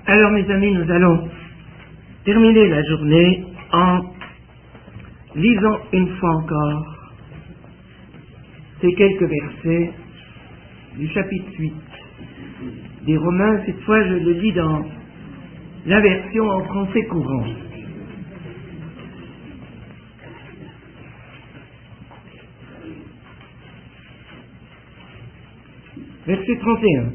Alors mes amis, nous allons terminer la journée en lisant une fois encore ces quelques versets du chapitre 8 des Romains. Cette fois, je le lis dans la version en français courant. Verset 31.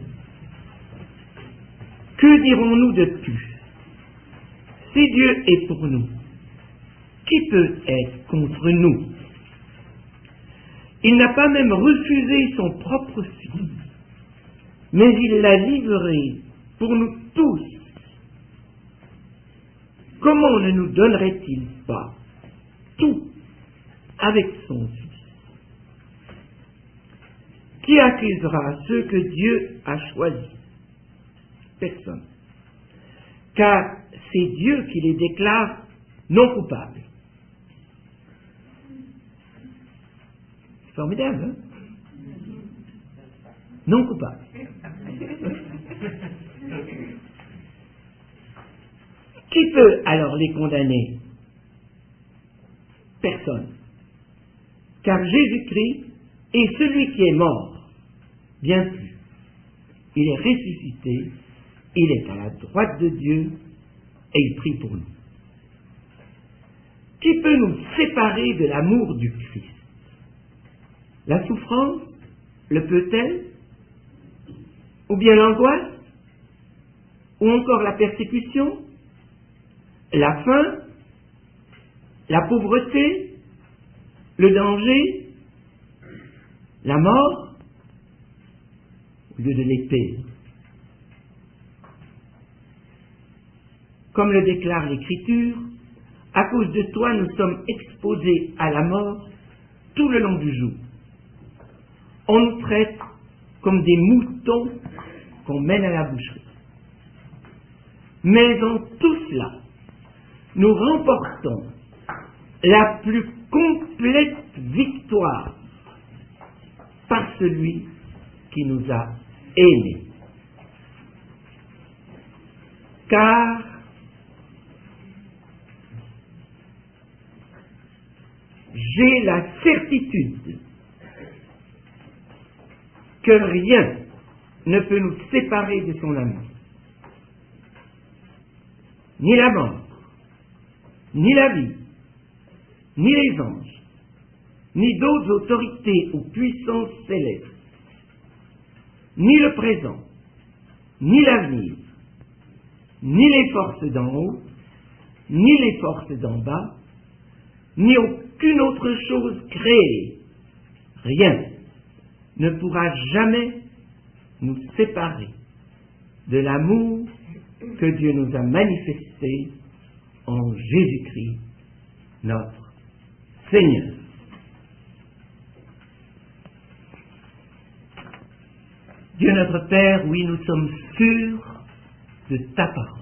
Que dirons-nous de plus? Si Dieu est pour nous, qui peut être contre nous? Il n'a pas même refusé son propre Fils, mais il l'a livré pour nous tous. Comment ne nous donnerait-il pas tout avec son Fils? Qui accusera ceux que Dieu a choisis? Personne. Car c'est Dieu qui les déclare non coupables. C'est formidable, hein? Non coupables. Qui peut alors les condamner? Personne. Car Jésus-Christ est celui qui est mort, bien plus. Il est ressuscité, il est à la droite de Dieu et il prie pour nous. Qui peut nous séparer de l'amour du Christ? La souffrance le peut-elle? Ou bien l'angoisse? Ou encore la persécution? La faim? La pauvreté? Le danger? La mort? Au lieu de l'épée? Comme le déclare l'Écriture, à cause de toi, nous sommes exposés à la mort tout le long du jour. On nous traite comme des moutons qu'on mène à la boucherie. Mais en tout cela, nous remportons la plus complète victoire par celui qui nous a aimés. Car j'ai la certitude que rien ne peut nous séparer de son amour. Ni la mort, ni la vie, ni les anges, ni d'autres autorités ou puissances célestes, ni le présent, ni l'avenir, ni les forces d'en haut, ni les forces d'en bas, ni aucune autre chose créée, rien ne pourra jamais nous séparer de l'amour que Dieu nous a manifesté en Jésus-Christ, notre Seigneur. Dieu notre Père, oui, nous sommes sûrs de ta parole.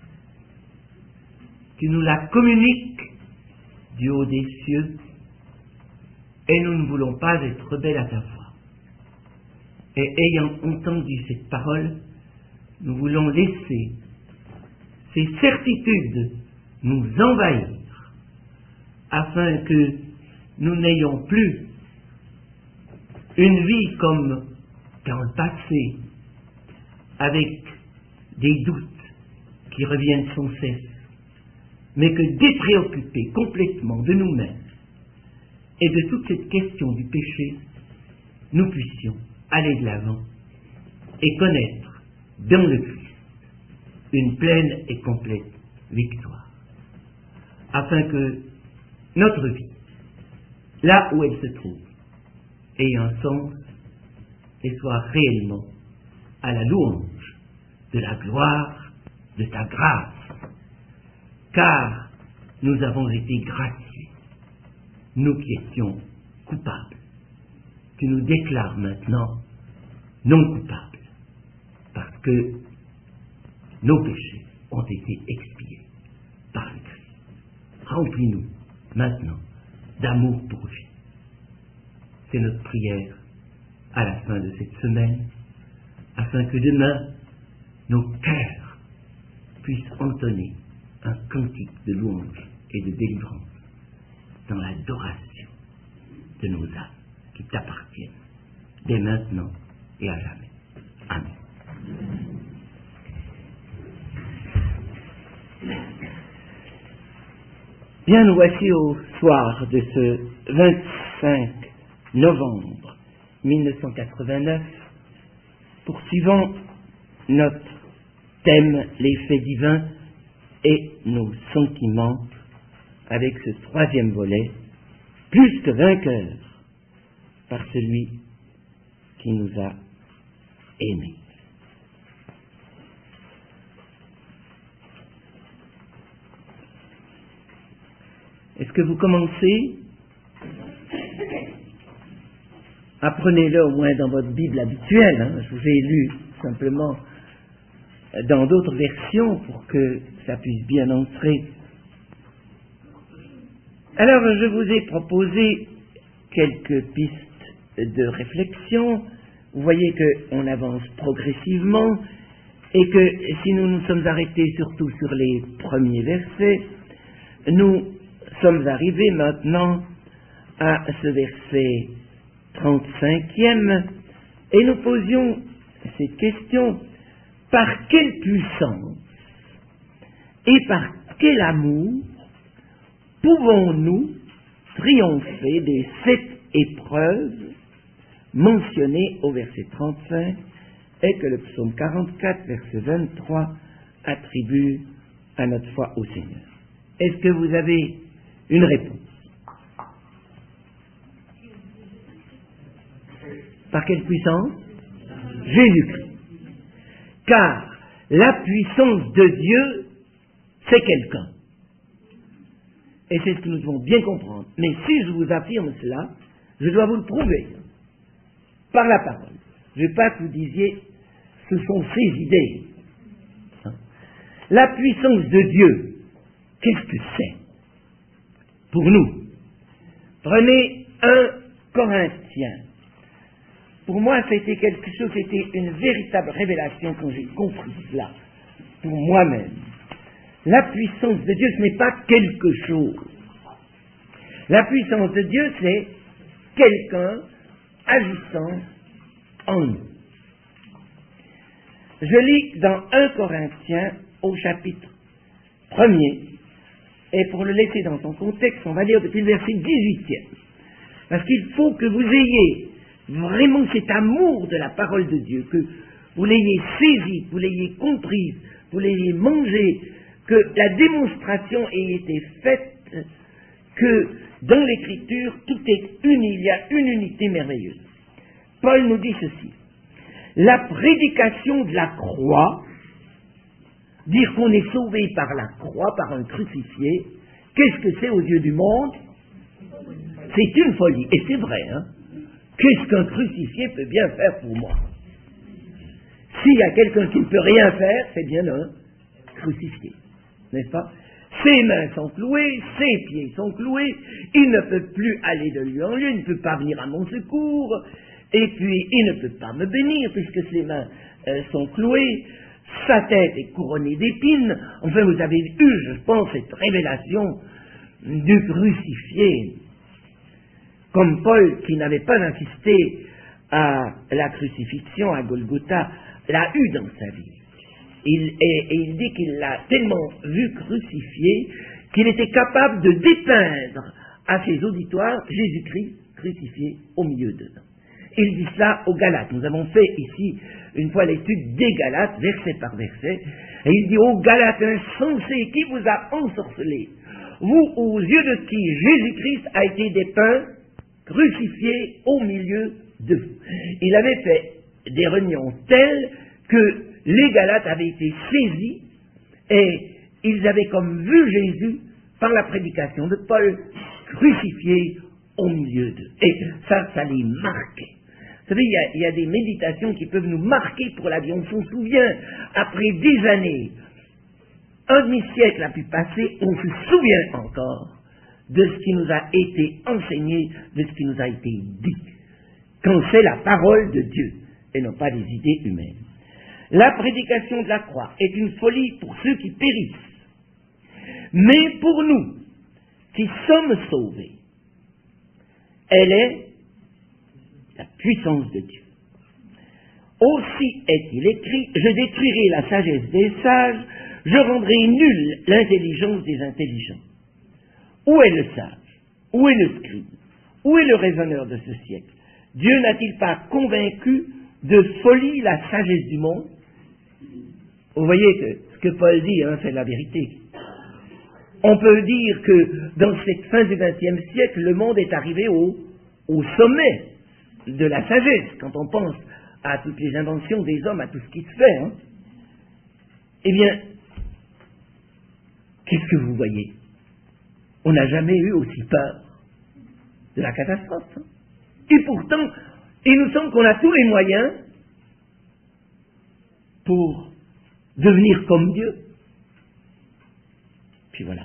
Tu nous la communiques du haut des cieux, et nous ne voulons pas être rebelles à ta voix. Et ayant entendu cette parole, nous voulons laisser ces certitudes nous envahir, afin que nous n'ayons plus une vie comme dans le passé, avec des doutes qui reviennent sans cesse, mais que dépréoccupés complètement de nous-mêmes et de toute cette question du péché, nous puissions aller de l'avant et connaître dans le Christ une pleine et complète victoire, afin que notre vie, là où elle se trouve, ait un sens et soit réellement à la louange de la gloire de ta grâce, car nous avons été graciés, nous qui étions coupables. Tu nous déclares maintenant non coupables, parce que nos péchés ont été expiés par le Christ. Remplis-nous maintenant d'amour pour lui. C'est notre prière à la fin de cette semaine, afin que demain, nos cœurs puisse entonner un cantique de louange et de délivrance dans l'adoration de nos âmes qui t'appartiennent, dès maintenant et à jamais. Amen. Bien, nous voici au soir de ce 25 novembre 1989, poursuivant notre thème, les faits divins et nos sentiments, avec ce troisième volet, plus que vainqueur par celui qui nous a aimés. Est-ce que vous commencez? Apprenez-le au moins dans votre Bible habituelle. Hein. Je vous ai lu simplement dans d'autres versions pour que ça puisse bien entrer. Alors, je vous ai proposé quelques pistes de réflexion. Vous voyez qu'on avance progressivement et que si nous nous sommes arrêtés surtout sur les premiers versets, nous sommes arrivés maintenant à ce verset 35e et nous posions cette question: par quelle puissance et par quel amour pouvons-nous triompher des 7 épreuves mentionnées au verset 35 et que le psaume 44, verset 23 attribue à notre foi au Seigneur? Est-ce que vous avez une réponse? Par quelle puissance? Jésus-Christ. Car la puissance de Dieu, c'est quelqu'un. Et c'est ce que nous devons bien comprendre. Mais si je vous affirme cela, je dois vous le prouver par la parole. Je ne veux pas que vous disiez, ce sont ses idées. La puissance de Dieu, qu'est-ce que c'est pour nous? Prenez 1 Corinthiens. Pour moi, c'était quelque chose, c'était une véritable révélation quand j'ai compris cela, pour moi-même. La puissance de Dieu, ce n'est pas quelque chose. La puissance de Dieu, c'est quelqu'un agissant en nous. Je lis dans 1 Corinthiens, au chapitre 1er, et pour le laisser dans son contexte, on va lire depuis le verset 18e. Parce qu'il faut que vous ayez vraiment cet amour de la parole de Dieu, que vous l'ayez saisie, que vous l'ayez comprise, que vous l'ayez mangée, que la démonstration ait été faite, que dans l'Écriture, tout est uni, il y a une unité merveilleuse. Paul nous dit ceci: la prédication de la croix, dire qu'on est sauvé par la croix, par un crucifié, qu'est-ce que c'est aux yeux du monde? C'est une folie, et c'est vrai, hein? Qu'est-ce qu'un crucifié peut bien faire pour moi? S'il y a quelqu'un qui ne peut rien faire, c'est bien un crucifié, n'est-ce pas? Ses mains sont clouées, ses pieds sont cloués, il ne peut plus aller de lieu en lieu, il ne peut pas venir à mon secours, et puis il ne peut pas me bénir puisque ses mains sont clouées, sa tête est couronnée d'épines. Enfin, vous avez eu, je pense, cette révélation du crucifié. Comme Paul, qui n'avait pas insisté à la crucifixion à Golgotha, l'a eu dans sa vie. Il dit qu'il l'a tellement vu crucifié qu'il était capable de dépeindre à ses auditoires Jésus-Christ crucifié au milieu d'eux. Il dit cela aux Galates. Nous avons fait ici une fois l'étude des Galates, verset par verset, et il dit aux Galates insensés, qui vous a ensorcelé, vous aux yeux de qui Jésus-Christ a été dépeint, crucifié au milieu de vous. Il avait fait des réunions telles que les Galates avaient été saisis et ils avaient comme vu Jésus par la prédication de Paul crucifié au milieu d'eux. Et ça les marquait. Vous savez, il y a des méditations qui peuvent nous marquer pour la vie. On s'en souvient, après des années, un demi-siècle a pu passer, on se souvient encore de ce qui nous a été enseigné, de ce qui nous a été dit, quand c'est la parole de Dieu, et non pas des idées humaines. La prédication de la croix est une folie pour ceux qui périssent. Mais pour nous, qui sommes sauvés, elle est la puissance de Dieu. Aussi est-il écrit, je détruirai la sagesse des sages, je rendrai nulle l'intelligence des intelligents. Où est le sage? Où est le scribe? Où est le raisonneur de ce siècle? Dieu n'a-t-il pas convaincu de folie la sagesse du monde? Vous voyez que ce que Paul dit, c'est la vérité. On peut dire que dans cette fin du XXe siècle, le monde est arrivé au sommet de la sagesse, quand on pense à toutes les inventions des hommes, à tout ce qui se fait. Eh bien, qu'est-ce que vous voyez? On n'a jamais eu aussi peur de la catastrophe. Et pourtant, il nous semble qu'on a tous les moyens pour devenir comme Dieu. Puis voilà.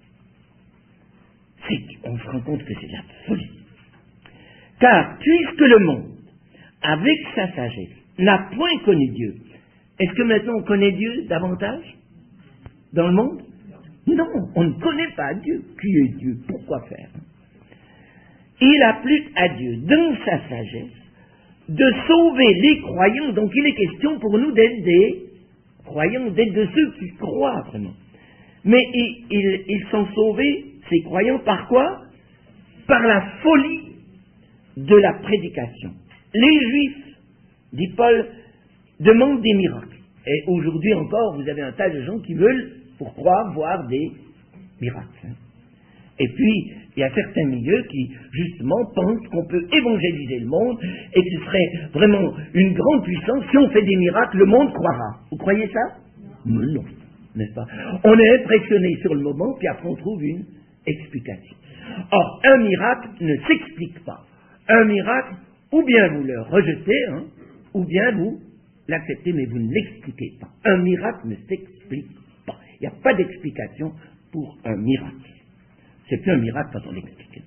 On se rend compte que c'est de la folie. Car, puisque le monde, avec sa sagesse, n'a point connu Dieu, est-ce que maintenant on connaît Dieu davantage dans le monde? Non, on ne connaît pas Dieu. Qui est Dieu? Pourquoi faire? Il a plu à Dieu, dans sa sagesse, de sauver les croyants. Donc il est question pour nous d'être des croyants, d'être de ceux qui croient vraiment. Mais ils sont sauvés, ces croyants, par quoi? Par la folie de la prédication. Les Juifs, dit Paul, demandent des miracles. Et aujourd'hui encore, vous avez un tas de gens qui veulent, pour croire, voir des miracles. Et puis, il y a certains milieux qui, justement, pensent qu'on peut évangéliser le monde et que ce serait vraiment une grande puissance. Si on fait des miracles, le monde croira. Vous croyez ça? Mais non, n'est-ce pas? On est impressionné sur le moment, puis après on trouve une explication. Or, un miracle ne s'explique pas. Un miracle, ou bien vous le rejetez, ou bien vous l'acceptez, mais vous ne l'expliquez pas. Un miracle ne s'explique pas. Il n'y a pas d'explication pour un miracle. C'est plus un miracle quand on l'explique.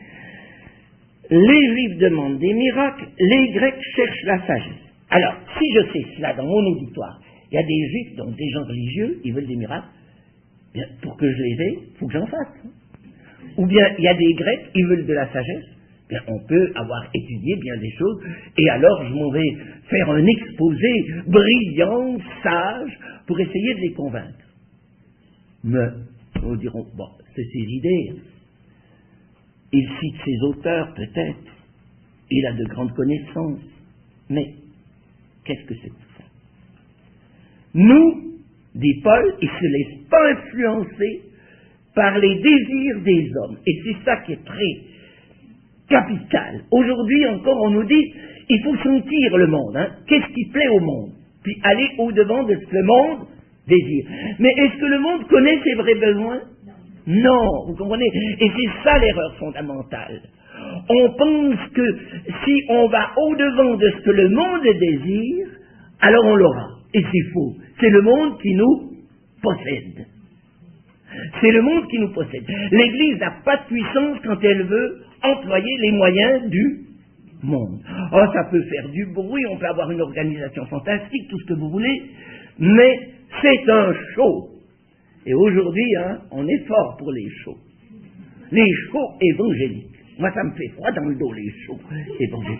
Les Juifs demandent des miracles, les Grecs cherchent la sagesse. Alors, si je sais cela dans mon auditoire, il y a des Juifs, donc des gens religieux, ils veulent des miracles, bien, pour que je les ai, il faut que j'en fasse. Ou bien, il y a des Grecs, ils veulent de la sagesse, bien, on peut avoir étudié bien des choses, et alors je m'en vais faire un exposé brillant, sage, pour essayer de les convaincre. Mais, nous dirons, bon, c'est ses idées. Il cite ses auteurs, peut-être. Il a de grandes connaissances. Mais, qu'est-ce que c'est tout ça? Nous, dit Paul, il ne se laisse pas influencer par les désirs des hommes. Et c'est ça qui est très capital. Aujourd'hui encore, on nous dit, il faut sentir le monde. Qu'est-ce qui plaît au monde? Puis aller au-devant de ce que le monde désire. Mais est-ce que le monde connaît ses vrais besoins? Non, vous comprenez? Et c'est ça l'erreur fondamentale. On pense que si on va au-devant de ce que le monde désire, alors on l'aura. Et c'est faux. C'est le monde qui nous possède. C'est le monde qui nous possède. L'Église n'a pas de puissance quand elle veut employer les moyens du monde. Oh, ça peut faire du bruit, on peut avoir une organisation fantastique, tout ce que vous voulez, mais c'est un show. Et aujourd'hui, on est fort pour les shows. Les shows évangéliques. Moi, ça me fait froid dans le dos, les shows évangéliques.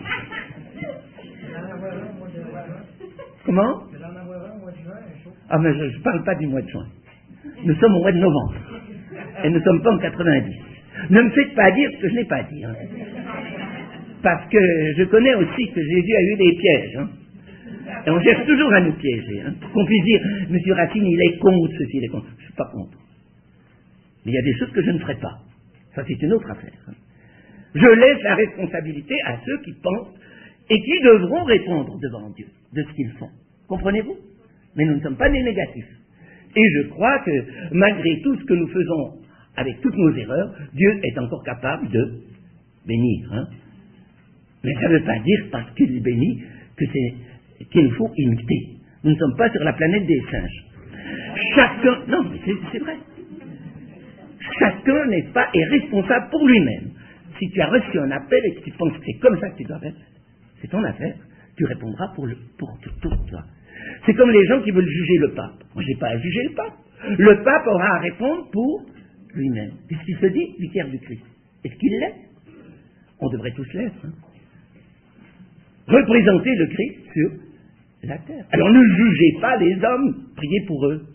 Comment? Ah, mais je ne parle pas du mois de juin. Nous sommes au mois de novembre. Et nous ne sommes pas en 90. Ne me faites pas dire ce que je n'ai pas dit. Parce que je connais aussi que Jésus a eu des pièges. Et on cherche toujours à nous piéger. Pour qu'on puisse dire, M. Racine, il est contre ceci, il est contre. Je ne suis pas contre. Mais il y a des choses que je ne ferai pas. Ça, c'est une autre affaire. Je laisse la responsabilité à ceux qui pensent et qui devront répondre devant Dieu de ce qu'ils font. Comprenez-vous? Mais nous ne sommes pas des négatifs. Et je crois que malgré tout ce que nous faisons avec toutes nos erreurs, Dieu est encore capable de bénir. Mais ça ne veut pas dire, parce qu'il bénit, qu'il faut imiter. Nous ne sommes pas sur la planète des singes. Chacun, non, mais c'est vrai. Chacun, n'est-ce pas, est responsable pour lui-même. Si tu as reçu un appel et que tu penses que c'est comme ça que tu dois faire, c'est ton affaire. Tu répondra pour toi. C'est comme les gens qui veulent juger le pape. Moi, je n'ai pas à juger le pape. Le pape aura à répondre pour lui-même, puisqu'il se dit vicaire du Christ. Est-ce qu'il l'est? On devrait tous l'être. Hein. Représenter le Christ sur la terre. Alors ne jugez pas les hommes, priez pour eux.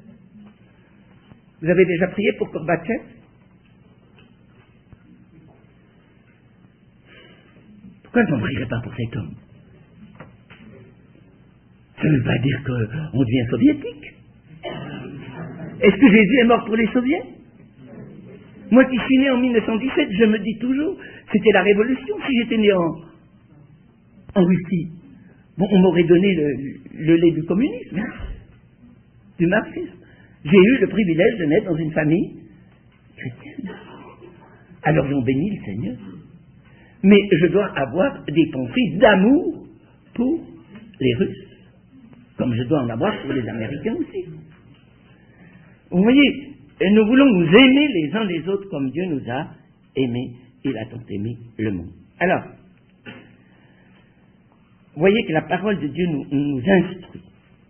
Vous avez déjà prié pour Gorbatchev? Pourquoi je n'en prierai pas pour cet homme? Ça ne veut pas dire qu'on devient soviétique. Est-ce que Jésus est mort pour les soviets? Moi qui suis né en 1917, je me dis toujours, c'était la révolution. Si j'étais né en Russie, bon, on m'aurait donné le lait du communisme, du marxisme. J'ai eu le privilège de naître dans une famille chrétienne. Alors j'en bénis le Seigneur. Mais je dois avoir des pensées d'amour pour les Russes, comme je dois en avoir pour les Américains aussi. Vous voyez, nous voulons nous aimer les uns les autres comme Dieu nous a aimés. Il a tant aimé le monde. Alors, vous voyez que la parole de Dieu nous instruit.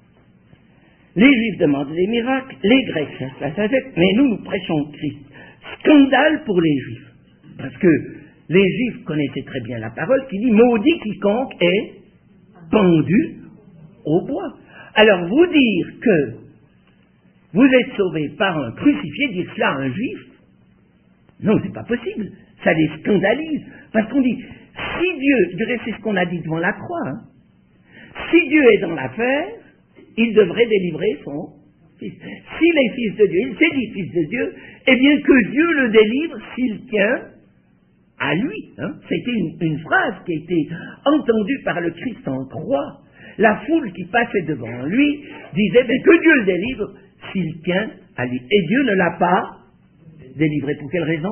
Les Juifs demandent des miracles, les Grecs cherchent la sagesse, mais nous prêchons Christ. Scandale pour les Juifs, parce que les Juifs connaissaient très bien la parole qui dit « Maudit quiconque est pendu au bois ». Alors vous dire que vous êtes sauvés par un crucifié, dire cela à un Juif, non, c'est pas possible. Ça les scandalise. Parce qu'on dit, si Dieu, c'est ce qu'on a dit devant la croix, hein, si Dieu est dans l'affaire, il devrait délivrer son fils. S'il est fils de Dieu, il s'est dit fils de Dieu, eh bien que Dieu le délivre s'il tient à lui. Hein. C'était une phrase qui a été entendue par le Christ en croix. La foule qui passait devant lui disait que Dieu le délivre s'il tient à lui. Et Dieu ne l'a pas délivré. Pour quelle raison?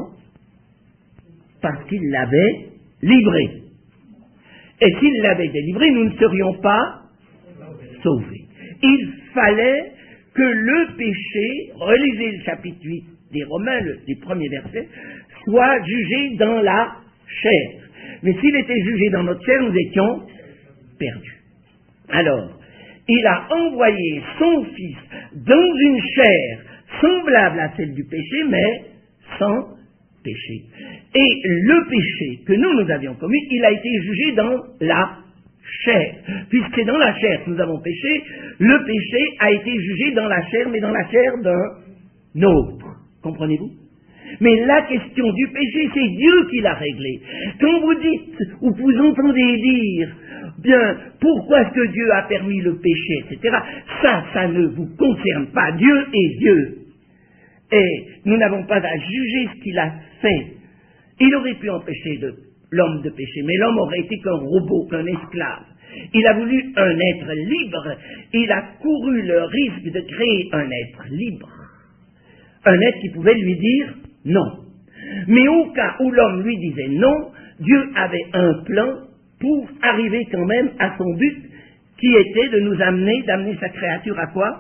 Parce qu'il l'avait livré. Et s'il l'avait délivré, nous ne serions pas sauvés. Il fallait que le péché, relisez le chapitre 8 des Romains, du premier verset, soit jugé dans la chair. Mais s'il était jugé dans notre chair, nous étions perdus. Alors, il a envoyé son Fils dans une chair semblable à celle du péché, mais sans péché. Et le péché que nous avions commis, il a été jugé dans la chair. Puisque c'est dans la chair que nous avons péché, le péché a été jugé dans la chair, mais dans la chair d'un autre. Comprenez-vous? Mais la question du péché, c'est Dieu qui l'a réglé. Quand vous dites, ou vous entendez dire, bien, pourquoi est-ce que Dieu a permis le péché, etc., ça ne vous concerne pas. Dieu est Dieu. Et nous n'avons pas à juger ce qu'il a fait. Il aurait pu empêcher l'homme de pécher, mais l'homme aurait été qu'un robot, qu'un esclave. Il a voulu un être libre. Il a couru le risque de créer un être libre. Un être qui pouvait lui dire non. Mais au cas où l'homme lui disait non, Dieu avait un plan pour arriver quand même à son but, qui était de nous amener, d'amener sa créature à quoi?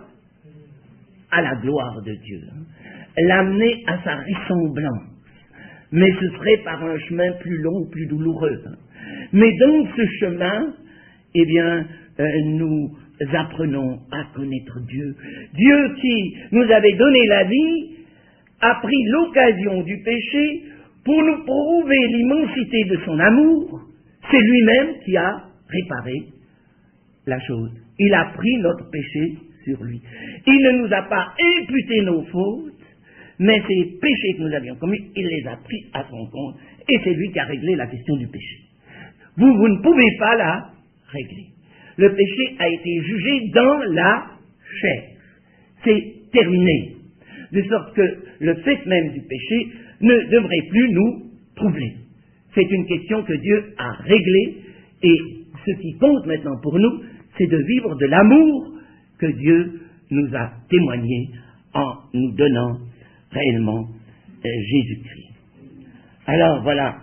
À la gloire de Dieu. L'amener à sa ressemblance. Mais ce serait par un chemin plus long, plus douloureux. Mais dans ce chemin, eh bien, nous apprenons à connaître Dieu. Dieu qui nous avait donné la vie a pris l'occasion du péché pour nous prouver l'immensité de son amour. C'est lui-même qui a réparé la chose. Il a pris notre péché sur lui. Il ne nous a pas imputé nos fautes, mais ces péchés que nous avions commis, il les a pris à son compte, et c'est lui qui a réglé la question du péché. Vous ne pouvez pas la régler. Le péché a été jugé dans la chair. C'est terminé. De sorte que le fait même du péché ne devrait plus nous troubler. C'est une question que Dieu a réglée, et ce qui compte maintenant pour nous, c'est de vivre de l'amour que Dieu nous a témoigné en nous donnant réellement Jésus-Christ. Alors voilà,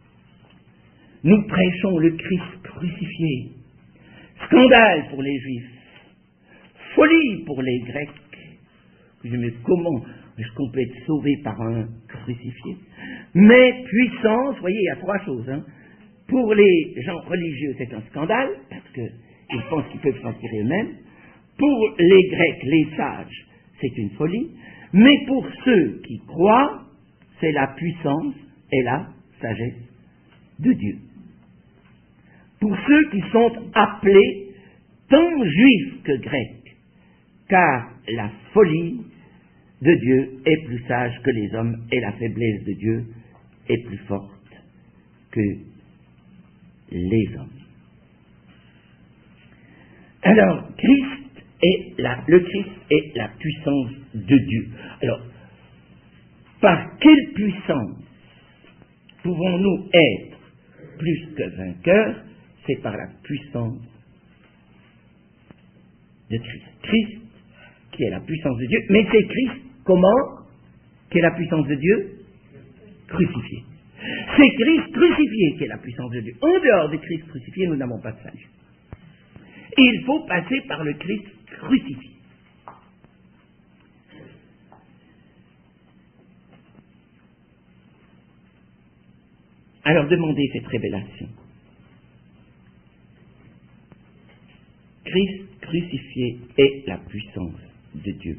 nous prêchons le Christ crucifié. Scandale pour les Juifs, folie pour les Grecs. Mais comment est-ce qu'on peut être sauvé par un crucifié? Mais puissance, vous voyez, il y a trois choses. Hein. Pour les gens religieux, c'est un scandale, parce qu'ils pensent qu'ils peuvent s'en tirer eux-mêmes. Pour les Grecs, les sages, c'est une folie, mais pour ceux qui croient, c'est la puissance et la sagesse de Dieu. Pour ceux qui sont appelés tant juifs que grecs, car la folie de Dieu est plus sage que les hommes et la faiblesse de Dieu est plus forte que les hommes. Alors, le Christ est la puissance de Dieu. Alors, par quelle puissance pouvons-nous être plus que vainqueurs? C'est par la puissance de Christ. Christ, qui est la puissance de Dieu, mais c'est Christ, comment? Qui est la puissance de Dieu? Crucifié. C'est Christ crucifié qui est la puissance de Dieu. En dehors de Christ crucifié, nous n'avons pas de salut. Et il faut passer par le Christ crucifié. Alors demandez cette révélation. Christ crucifié est la puissance de Dieu.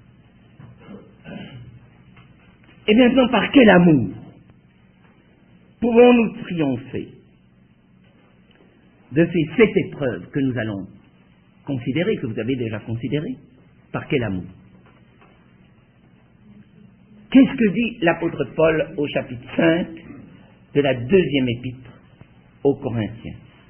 Et maintenant, par quel amour pouvons-nous triompher de ces 7 épreuves que nous allons considérer, que vous avez déjà considérées? Par quel amour? Qu'est-ce que dit l'apôtre Paul au chapitre 5 de la 2e épître aux Corinthiens?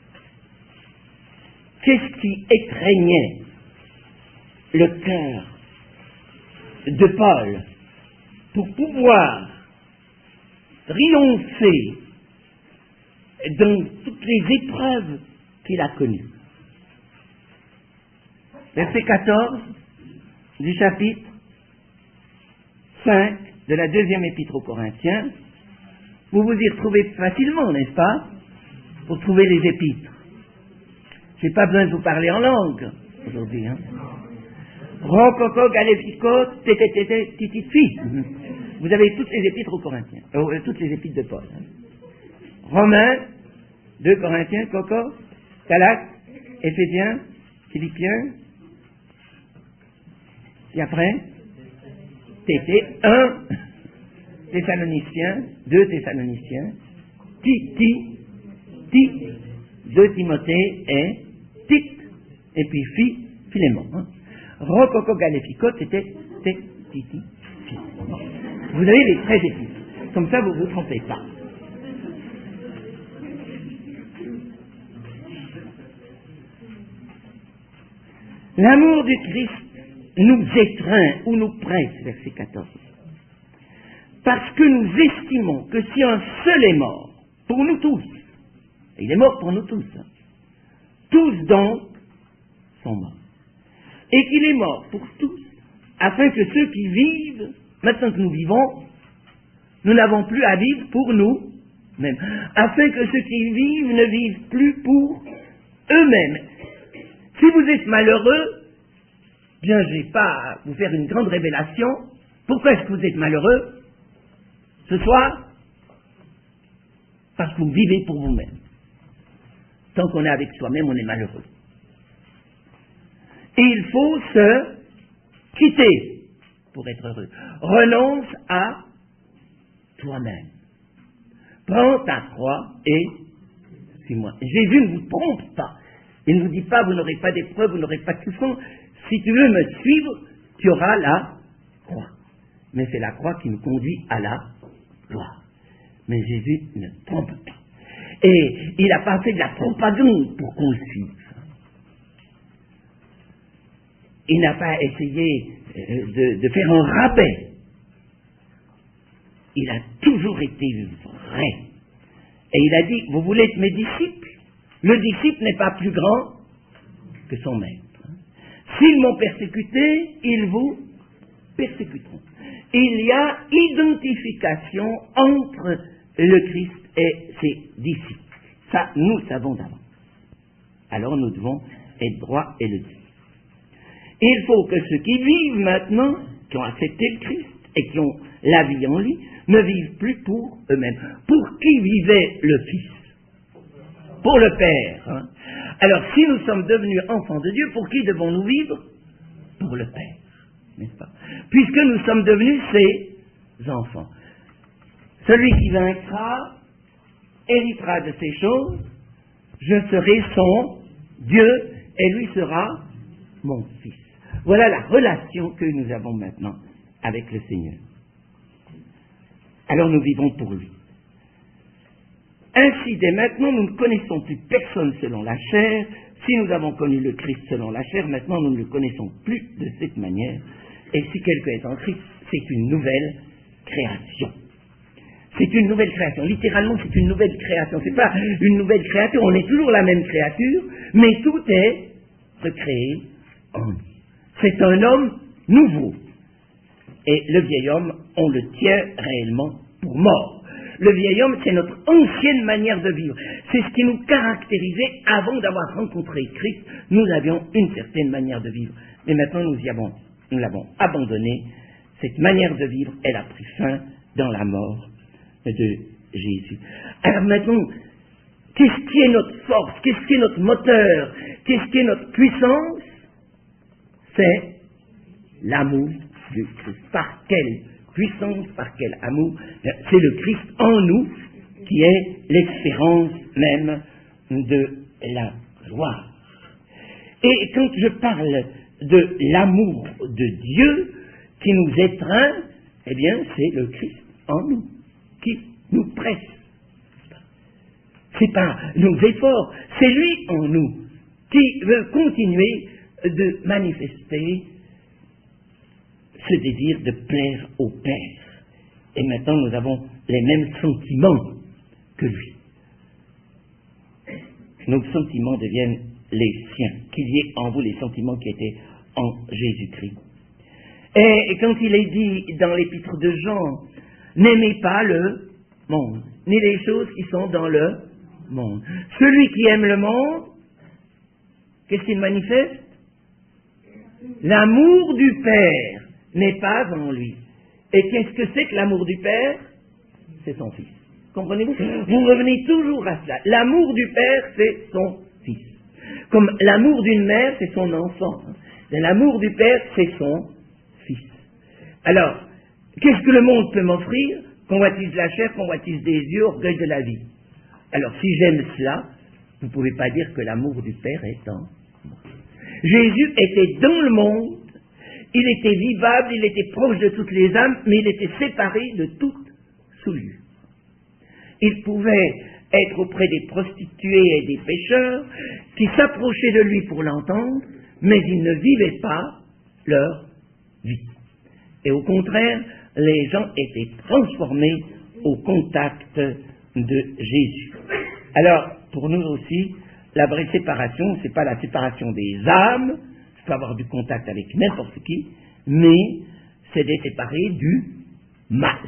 Qu'est-ce qui étreignait le cœur de Paul pour pouvoir triompher dans toutes les épreuves qu'il a connues? Verset 14 du chapitre 5 de la 2e épître aux Corinthiens. Vous vous y retrouvez facilement, n'est-ce pas? Pour trouver les épîtres. Je n'ai pas besoin de vous parler en langue aujourd'hui. Rococo, Galéfico, Titifi. Vous avez toutes les épîtres aux Corinthiens, toutes les épîtres de Paul. Romains, 2 Corinthiens, Coco, Galates, Éphésiens, Philippiens. Et après, Tété, 1 Thessaloniciens, 2 Thessaloniciens, Tite, 2 Timothée et Tite, et puis Philémon. Rococo, Galéfico, Titi, Philémon. Vous avez les 13 épîtres. Comme ça, vous ne vous trompez pas. L'amour du Christ nous étreint ou nous presse, verset 14. Parce que nous estimons que si un seul est mort, pour nous tous, et il est mort pour nous tous, tous donc sont morts, et qu'il est mort pour tous, afin que ceux qui vivent, maintenant que nous vivons, nous n'avons plus à vivre pour nous-mêmes, afin que ceux qui vivent ne vivent plus pour eux-mêmes. Si vous êtes malheureux, bien, je ne vais pas vous faire une grande révélation. Pourquoi est-ce que vous êtes malheureux ce soir? Parce que vous vivez pour vous-même. Tant qu'on est avec soi-même, on est malheureux. Et il faut se quitter pour être heureux. Renonce à toi-même. Prends ta croix et suis-moi. Jésus ne vous trompe pas. Il ne vous dit pas, vous n'aurez pas d'épreuve, vous n'aurez pas de souffrance. Si tu veux me suivre, tu auras la croix. Mais c'est la croix qui nous conduit à la gloire. Mais Jésus ne trompe pas. Et il n'a pas fait de la propagande pour qu'on le suive. Il n'a pas essayé de faire un rabais. Il a toujours été vrai. Et il a dit, vous voulez être mes disciples? Le disciple n'est pas plus grand que son maître. S'ils m'ont persécuté, ils vous persécuteront. Il y a identification entre le Christ et ses disciples. Ça, nous savons d'avance. Alors nous devons être droits et le dire. Il faut que ceux qui vivent maintenant, qui ont accepté le Christ et qui ont la vie en lui, ne vivent plus pour eux-mêmes. Pour qui vivait le Fils? Pour le Père. Alors, si nous sommes devenus enfants de Dieu, pour qui devons-nous vivre? pour le Père, n'est-ce pas? Puisque nous sommes devenus ses enfants. Celui qui vaincra héritera de ces choses, je serai son Dieu et lui sera mon fils. Voilà la relation que nous avons maintenant avec le Seigneur. Alors nous vivons pour lui. Ainsi, dès maintenant, nous ne connaissons plus personne selon la chair. Si nous avons connu le Christ selon la chair, maintenant nous ne le connaissons plus de cette manière. Et si quelqu'un est en Christ, c'est une nouvelle création. C'est une nouvelle création. Littéralement, c'est une nouvelle création. C'est pas une nouvelle créature. On est toujours la même créature, mais tout est recréé en nous. C'est un homme nouveau. Et le vieil homme, on le tient réellement pour mort. Le vieil homme, c'est notre ancienne manière de vivre. C'est ce qui nous caractérisait avant d'avoir rencontré Christ. Nous avions une certaine manière de vivre. Mais maintenant, nous l'avons abandonnée. Cette manière de vivre, elle a pris fin dans la mort de Jésus. Alors maintenant, qu'est-ce qui est notre force? Qu'est-ce qui est notre moteur? Qu'est-ce qui est notre puissance? C'est l'amour du Christ. Par quelle puissance, par quel amour? C'est le Christ en nous qui est l'espérance même de la gloire. Et quand je parle de l'amour de Dieu qui nous étreint, eh bien c'est le Christ en nous qui nous presse. C'est pas nos efforts, c'est lui en nous qui veut continuer de manifester ce désir de plaire au Père. Et maintenant, nous avons les mêmes sentiments que lui. Nos sentiments deviennent les siens. Qu'il y ait en vous les sentiments qui étaient en Jésus-Christ. Et quand il est dit dans l'épître de Jean, n'aimez pas le monde, ni les choses qui sont dans le monde. Celui qui aime le monde, qu'est-ce qu'il manifeste? L'amour du Père n'est pas en lui. Et qu'est-ce que c'est que l'amour du Père? C'est son Fils. Comprenez-vous? Vous revenez toujours à cela. L'amour du Père, c'est son Fils. Comme l'amour d'une mère, c'est son enfant. L'amour du Père, c'est son Fils. Alors, qu'est-ce que le monde peut m'offrir? Convoitise de la chair, convoitise des yeux, orgueil de la vie. Alors, si j'aime cela, vous ne pouvez pas dire que l'amour du Père est en moi. Jésus était dans le monde, il était vivable, il était proche de toutes les âmes, mais il était séparé de toute souillure. Il pouvait être auprès des prostituées et des pécheurs qui s'approchaient de lui pour l'entendre, mais ils ne vivaient pas leur vie. Et au contraire, les gens étaient transformés au contact de Jésus. Alors, pour nous aussi, la vraie séparation, ce n'est pas la séparation des âmes, je peux avoir du contact avec n'importe qui, mais c'est d'être séparé du mal.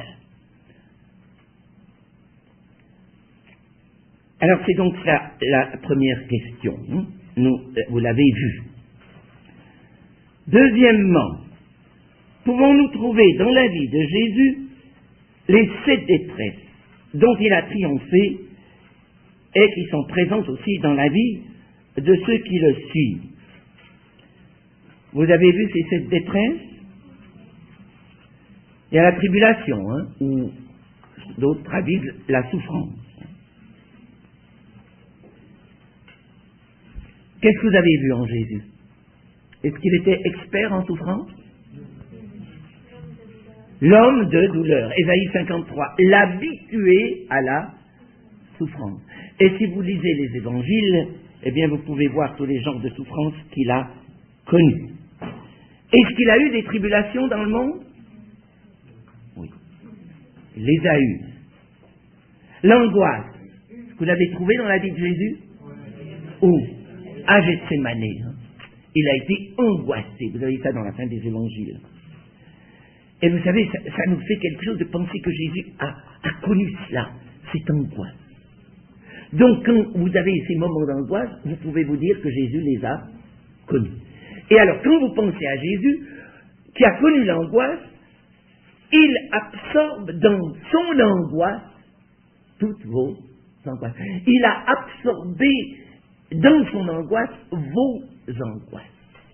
Alors c'est donc ça la première question, vous l'avez vu. Deuxièmement, pouvons-nous trouver dans la vie de Jésus les 7 détresses dont il a triomphé et qui sont présentes aussi dans la vie de ceux qui le suivent? Vous avez vu ces 7 détresses? Il y a la tribulation, ou d'autres traduisent la souffrance. Qu'est-ce que vous avez vu en Jésus? Est-ce qu'il était expert en souffrance? L'homme de douleur, Ésaïe 53, l'habitué à la souffrance. Et si vous lisez les évangiles, eh bien vous pouvez voir tous les genres de souffrances qu'il a connus. Est-ce qu'il a eu des tribulations dans le monde? Oui. Il les a eues. L'angoisse, vous l'avez trouvé dans la vie de Jésus? Où? À Gethsémane. Il a été angoissé. Vous avez ça dans la fin des évangiles. Et vous savez, ça nous fait quelque chose de penser que Jésus a connu cela, cette angoisse. Donc, quand vous avez ces moments d'angoisse, vous pouvez vous dire que Jésus les a connus. Et alors, quand vous pensez à Jésus, qui a connu l'angoisse, il absorbe dans son angoisse toutes vos angoisses. Il a absorbé dans son angoisse vos angoisses.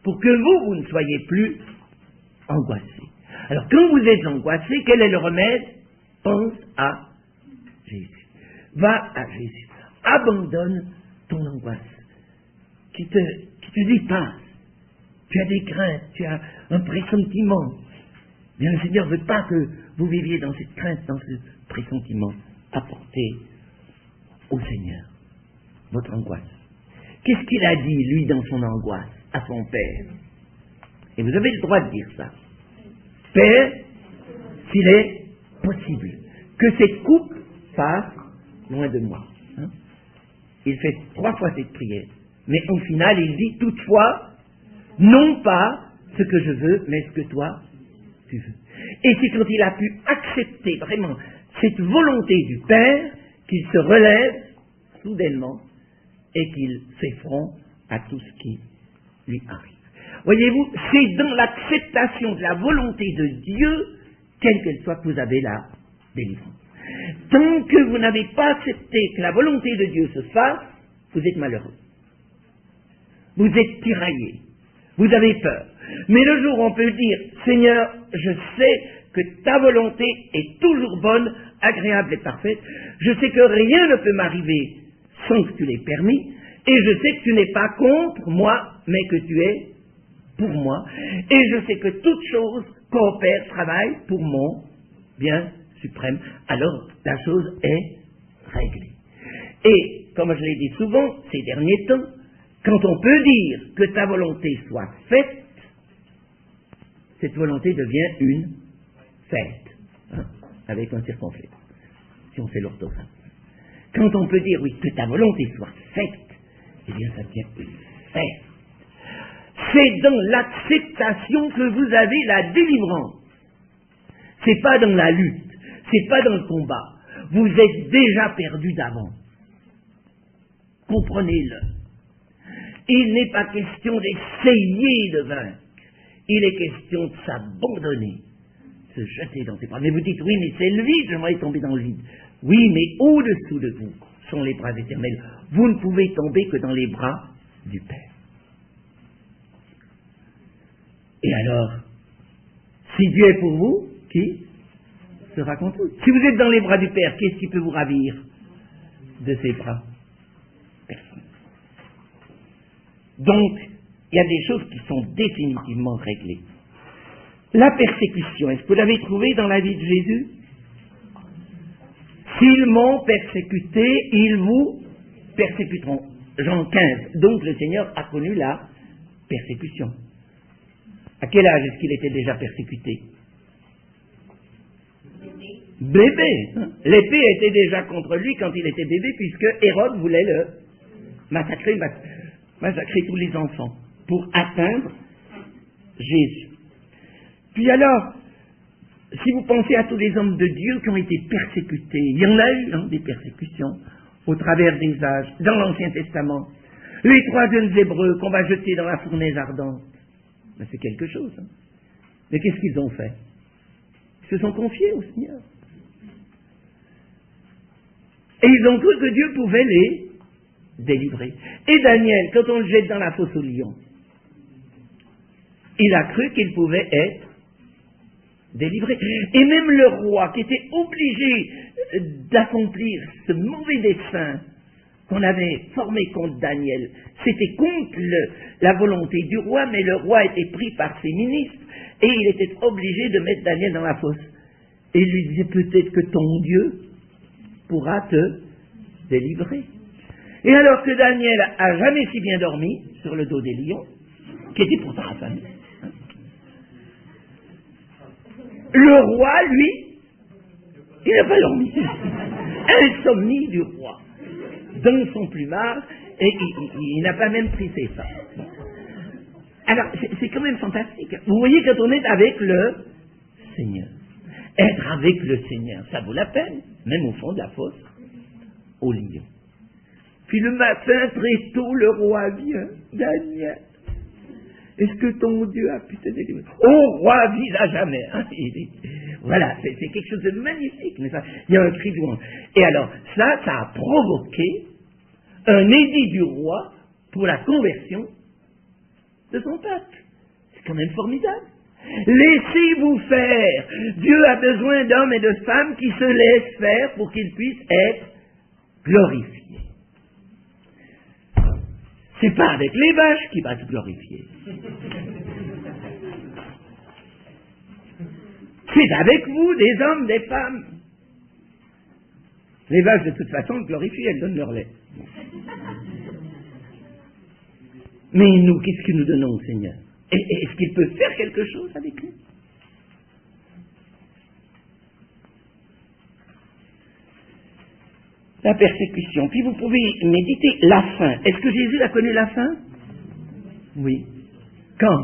pour que vous ne soyez plus angoissés. Alors, quand vous êtes angoissé, quel est le remède? Pense à Jésus. Va à Jésus. Abandonne ton angoisse qui te dépasse. Tu as des craintes, tu as un pressentiment. Bien, le Seigneur ne veut pas que vous viviez dans cette crainte, dans ce pressentiment. Apportez au Seigneur votre angoisse. Qu'est-ce qu'il a dit, lui, dans son angoisse, à son Père? Et vous avez le droit de dire ça. Père, s'il est possible, que cette coupe passe loin de moi. Hein? Il fait 3 fois cette prière. Mais au final, il dit toutefois, non pas ce que je veux, mais ce que toi, tu veux. Et c'est quand il a pu accepter vraiment cette volonté du Père qu'il se relève soudainement et qu'il fait front à tout ce qui lui arrive. Voyez-vous, c'est dans l'acceptation de la volonté de Dieu, quelle qu'elle soit, que vous avez la délivrance. Tant que vous n'avez pas accepté que la volonté de Dieu se fasse, vous êtes malheureux. Vous êtes tiraillé. Vous avez peur. Mais le jour où on peut dire, Seigneur, je sais que ta volonté est toujours bonne, agréable et parfaite. Je sais que rien ne peut m'arriver sans que tu l'aies permis. Et je sais que tu n'es pas contre moi, mais que tu es pour moi. Et je sais que toute chose coopère, travaille pour mon bien suprême. Alors, la chose est réglée. Et, comme je l'ai dit souvent ces derniers temps, quand on peut dire que ta volonté soit faite, cette volonté devient une fête, hein, avec un circonflexe, si on fait l'orthographe. Quand on peut dire, oui, que ta volonté soit faite, eh bien, ça devient une fête. C'est dans l'acceptation que vous avez la délivrance. C'est pas dans la lutte, c'est pas dans le combat. Vous êtes déjà perdu d'avance. Comprenez-le. Il n'est pas question d'essayer de vaincre. Il est question de s'abandonner, se jeter dans ses bras. Mais vous dites, oui, mais c'est le vide, j'aimerais tomber dans le vide. Oui, mais au-dessous de vous sont les bras éternels. Vous ne pouvez tomber que dans les bras du Père. Et alors, si Dieu est pour vous, qui sera contre vous? Si vous êtes dans les bras du Père, qu'est-ce qui peut vous ravir de ses bras? Personne. Donc, il y a des choses qui sont définitivement réglées. La persécution, est-ce que vous l'avez trouvé dans la vie de Jésus? S'ils m'ont persécuté, ils vous persécuteront. Jean 15. Donc le Seigneur a connu la persécution. À quel âge est-ce qu'il était déjà persécuté? Bébé. Hein? L'épée était déjà contre lui quand il était bébé, puisque Hérode voulait le massacrer tous les enfants pour atteindre Jésus. Puis alors, si vous pensez à tous les hommes de Dieu qui ont été persécutés, il y en a eu des persécutions au travers des âges, dans l'Ancien Testament. Les 3 jeunes Hébreux qu'on va jeter dans la fournaise ardente, ben c'est quelque chose. Hein. Mais qu'est-ce qu'ils ont fait? Ils se sont confiés au Seigneur. Et ils ont cru que Dieu pouvait les délivrer. Et Daniel, quand on le jette dans la fosse aux lions, il a cru qu'il pouvait être délivré. Et même le roi, qui était obligé d'accomplir ce mauvais dessein qu'on avait formé contre Daniel, c'était contre la volonté du roi, mais le roi était pris par ses ministres, et il était obligé de mettre Daniel dans la fosse. Et il lui disait, peut-être que ton Dieu pourra te délivrer. Et alors que Daniel a jamais si bien dormi sur le dos des lions, qui était pourtant affamé, le roi, lui, il n'a pas dormi. Insomnie du roi, dans son plumard, et il n'a pas même pris ses seins. Bon. Alors, c'est quand même fantastique. Vous voyez, quand on est avec le Seigneur, être avec le Seigneur, ça vaut la peine, même au fond de la fosse, au lion. Puis le matin, très tôt, le roi vient, Daniel. Est-ce que ton Dieu a pu te délivrer? Oh, roi, vise à jamais. Hein? Voilà, c'est quelque chose de magnifique, n'est-ce pas? Il y a un cri de louange. Et alors, ça a provoqué un édit du roi pour la conversion de son peuple. C'est quand même formidable. Laissez-vous faire. Dieu a besoin d'hommes et de femmes qui se laissent faire pour qu'ils puissent être glorifiés. C'est pas avec les vaches qu'il va se glorifier. C'est avec vous, des hommes, des femmes. Les vaches, de toute façon, le glorifient, elles donnent leur lait. Mais nous, qu'est-ce que nous donnons au Seigneur? Est-ce qu'il peut faire quelque chose avec nous? La persécution. Puis vous pouvez méditer la fin. Est-ce que Jésus a connu la fin? Oui. Quand?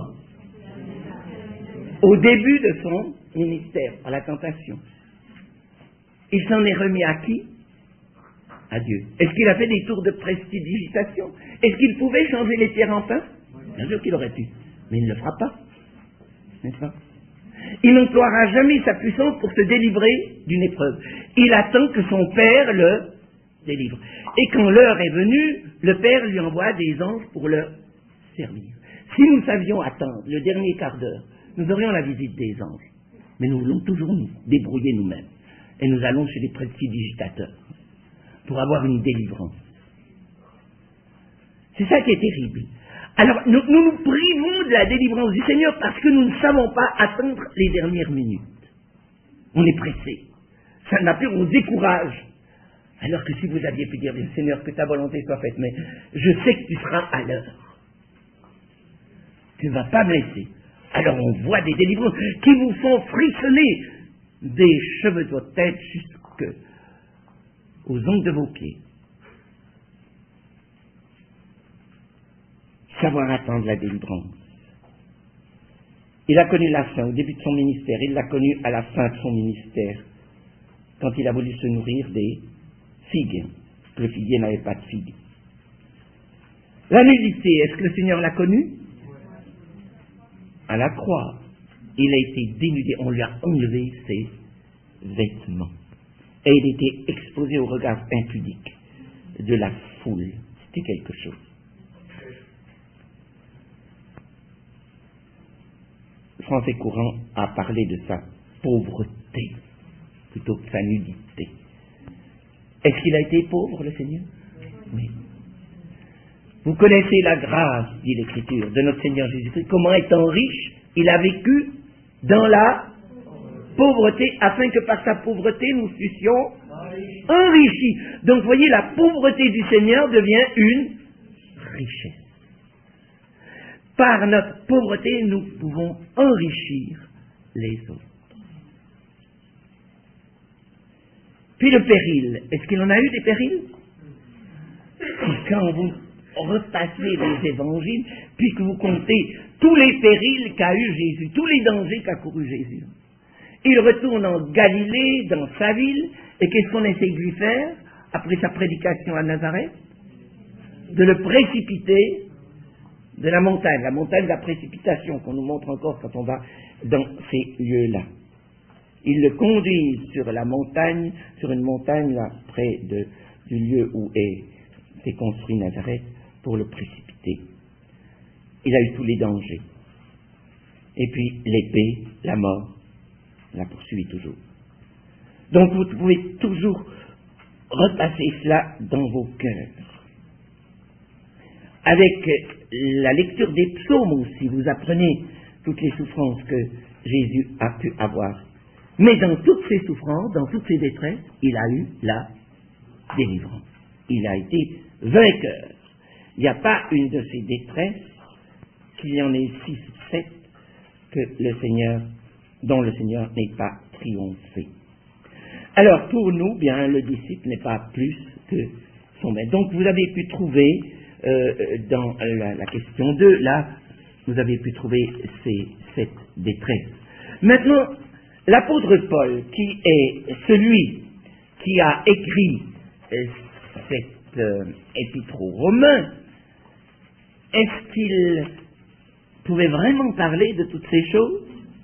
Au début de son ministère, à la tentation. Il s'en est remis à qui? À Dieu. Est-ce qu'il a fait des tours de prestidigitation? Est-ce qu'il pouvait changer les pierres en pain? Bien sûr qu'il aurait pu. Mais il ne le fera pas. N'est-ce pas? Il n'emploiera jamais sa puissance pour se délivrer d'une épreuve. Il attend que son Père le délivre. Et quand l'heure est venue, le Père lui envoie des anges pour le servir. Si nous savions attendre le dernier quart d'heure, nous aurions la visite des anges. Mais nous voulons toujours nous débrouiller nous-mêmes. Et nous allons chez les prestidigitateurs pour avoir une délivrance. C'est ça qui est terrible. Alors, nous nous privons de la délivrance du Seigneur parce que nous ne savons pas attendre les dernières minutes. On est pressé. Ça n'a plus, on se décourage. Alors que si vous aviez pu dire, Seigneur, que ta volonté soit faite, mais je sais que tu seras à l'heure. Tu ne vas pas me laisser. Alors on voit des délivrances qui vous font frissonner des cheveux de votre tête jusqu'aux ongles de vos pieds. Savoir attendre la délivrance. Il a connu la fin au début de son ministère, il l'a connu à la fin de son ministère, quand il a voulu se nourrir des figues. Le figuier n'avait pas de figues. La nudité, est-ce que le Seigneur l'a connu? À la croix, il a été dénudé, on lui a enlevé ses vêtements. Et il était exposé au regard impudique de la foule. C'était quelque chose. Le français courant a parlé de sa pauvreté plutôt que sa nudité. Est-ce qu'il a été pauvre, le Seigneur? Oui. Vous connaissez la grâce, dit l'Écriture, de notre Seigneur Jésus-Christ. Comment étant riche, il a vécu dans la pauvreté, afin que par sa pauvreté nous fussions enrichis. Donc, voyez, la pauvreté du Seigneur devient une richesse. Par notre pauvreté, nous pouvons enrichir les autres. Puis le péril. Est-ce qu'il en a eu des périls? Quand vous repassez les évangiles, puis que vous comptez tous les périls qu'a eu Jésus, tous les dangers qu'a couru Jésus. Il retourne en Galilée, dans sa ville, et qu'est-ce qu'on essaie de lui faire, après sa prédication à Nazareth? De le précipiter de la montagne de la précipitation, qu'on nous montre encore quand on va dans ces lieux-là. Ils le conduisent sur la montagne, sur une montagne là, près du lieu où s'est construit Nazareth, pour le précipiter. Il a eu tous les dangers. Et puis l'épée, la mort, la poursuit toujours. Donc vous pouvez toujours repasser cela dans vos cœurs. Avec la lecture des psaumes aussi, vous apprenez toutes les souffrances que Jésus a pu avoir. Mais dans toutes ces souffrances, dans toutes ces détresses, il a eu la délivrance. Il a été vainqueur. Il n'y a pas une de ces détresses qu'il y en ait 6 ou 7 dont le Seigneur n'ait pas triomphé. Alors pour nous, bien, le disciple n'est pas plus que son maître. Donc vous avez pu trouver dans la question 2, là, vous avez pu trouver ces 7 détresses. Maintenant, l'apôtre Paul, qui est celui qui a écrit cette épître aux Romains, est-ce qu'il pouvait vraiment parler de toutes ces choses?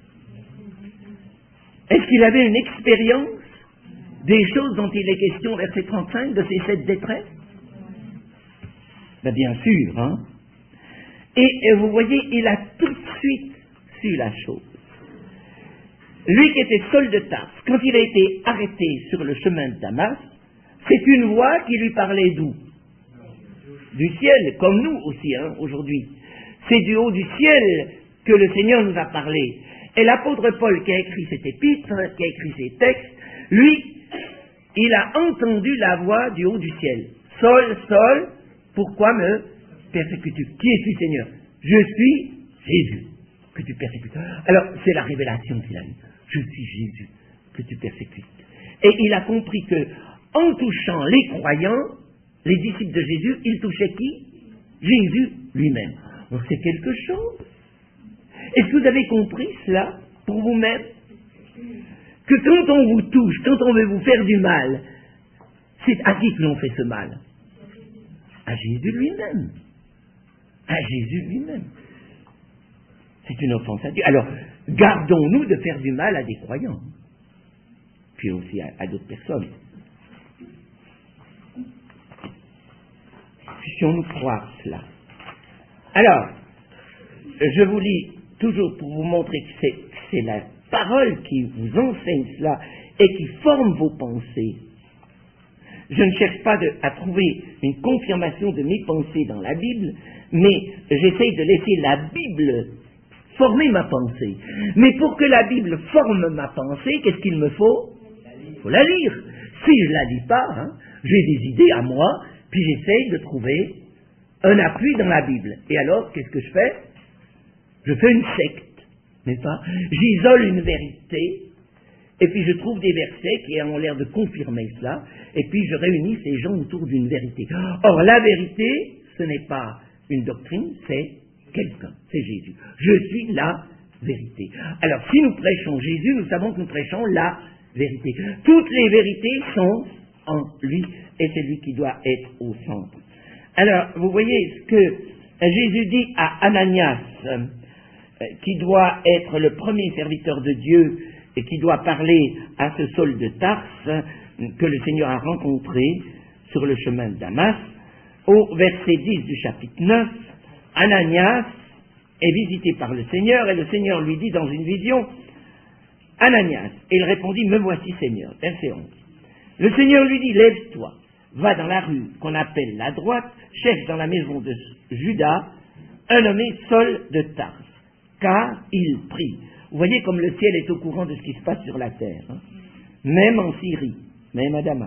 Est-ce qu'il avait une expérience des choses dont il est question, verset 35, de ces 7 détresses? Ben bien sûr, hein. Et vous voyez, il a tout de suite su la chose. Lui qui était Saul de Tarse, quand il a été arrêté sur le chemin de Damas, c'est une voix qui lui parlait d'où? Du ciel, comme nous aussi, aujourd'hui. C'est du haut du ciel que le Seigneur nous a parlé. Et l'apôtre Paul qui a écrit cet épître, qui a écrit ces textes, lui, il a entendu la voix du haut du ciel. Saul, Saul, pourquoi me persécutes-tu? Qui es-tu, Seigneur? Je suis Jésus, que tu persécutes. Alors, c'est la révélation qu'il a eue. Je suis Jésus, que tu persécutes. Et il a compris que, en touchant les croyants, les disciples de Jésus, il touchait qui? Jésus lui-même. Donc c'est quelque chose. Est-ce que vous avez compris cela pour vous-même? Que quand on vous touche, quand on veut vous faire du mal, c'est à qui que l'on fait ce mal? À Jésus lui-même. À Jésus lui-même. C'est une offense à Dieu. Alors, gardons-nous de faire du mal à des croyants, puis aussi à d'autres personnes. Puissions-nous croire cela. Alors, je vous lis toujours pour vous montrer que c'est la parole qui vous enseigne cela et qui forme vos pensées. Je ne cherche pas à trouver une confirmation de mes pensées dans la Bible, mais j'essaye de laisser la Bible former ma pensée. Mais pour que la Bible forme ma pensée, qu'est-ce qu'il me faut? Il faut la lire. Si je ne la lis pas, j'ai des idées à moi, puis j'essaye de trouver un appui dans la Bible. Et alors, qu'est-ce que je fais? Je fais une secte, n'est-ce pas? J'isole une vérité, et puis je trouve des versets qui ont l'air de confirmer cela, et puis je réunis ces gens autour d'une vérité. Or, la vérité, ce n'est pas une doctrine, c'est quelqu'un, c'est Jésus. Je suis la vérité. Alors, si nous prêchons Jésus, nous savons que nous prêchons la vérité. Toutes les vérités sont en lui, et c'est lui qui doit être au centre. Alors, vous voyez ce que Jésus dit à Ananias, qui doit être le premier serviteur de Dieu et qui doit parler à ce Saul de Tarse que le Seigneur a rencontré sur le chemin de Damas. Au verset 10 du chapitre 9, Ananias est visité par le Seigneur et le Seigneur lui dit dans une vision, Ananias, et il répondit, me voici Seigneur. Verset 11. Le Seigneur lui dit, lève-toi, va dans la rue qu'on appelle la droite, cherche dans la maison de Judas un nommé Saul de Tarse, car il prie. Vous voyez comme le ciel est au courant de ce qui se passe sur la terre, même en Syrie, même à Damas.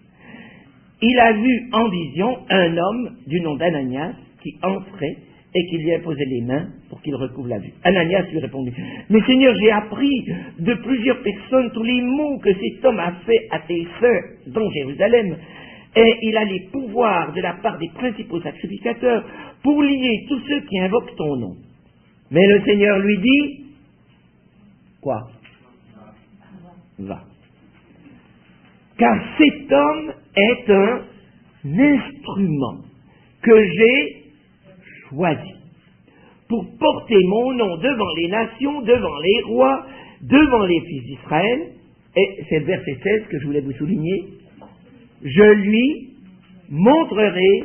Il a vu en vision un homme du nom d'Ananias qui entrait et qui lui imposait les mains pour qu'il recouvre la vue. Ananias lui répondit, mais Seigneur, j'ai appris de plusieurs personnes tous les maux que cet homme a fait à tes sœurs dans Jérusalem, et il a les pouvoirs de la part des principaux sacrificateurs pour lier tous ceux qui invoquent ton nom. Mais le Seigneur lui dit, quoi? Va. Car cet homme est un instrument que j'ai choisi pour porter mon nom devant les nations, devant les rois, devant les fils d'Israël. Et c'est le verset 16 que je voulais vous souligner. Je lui montrerai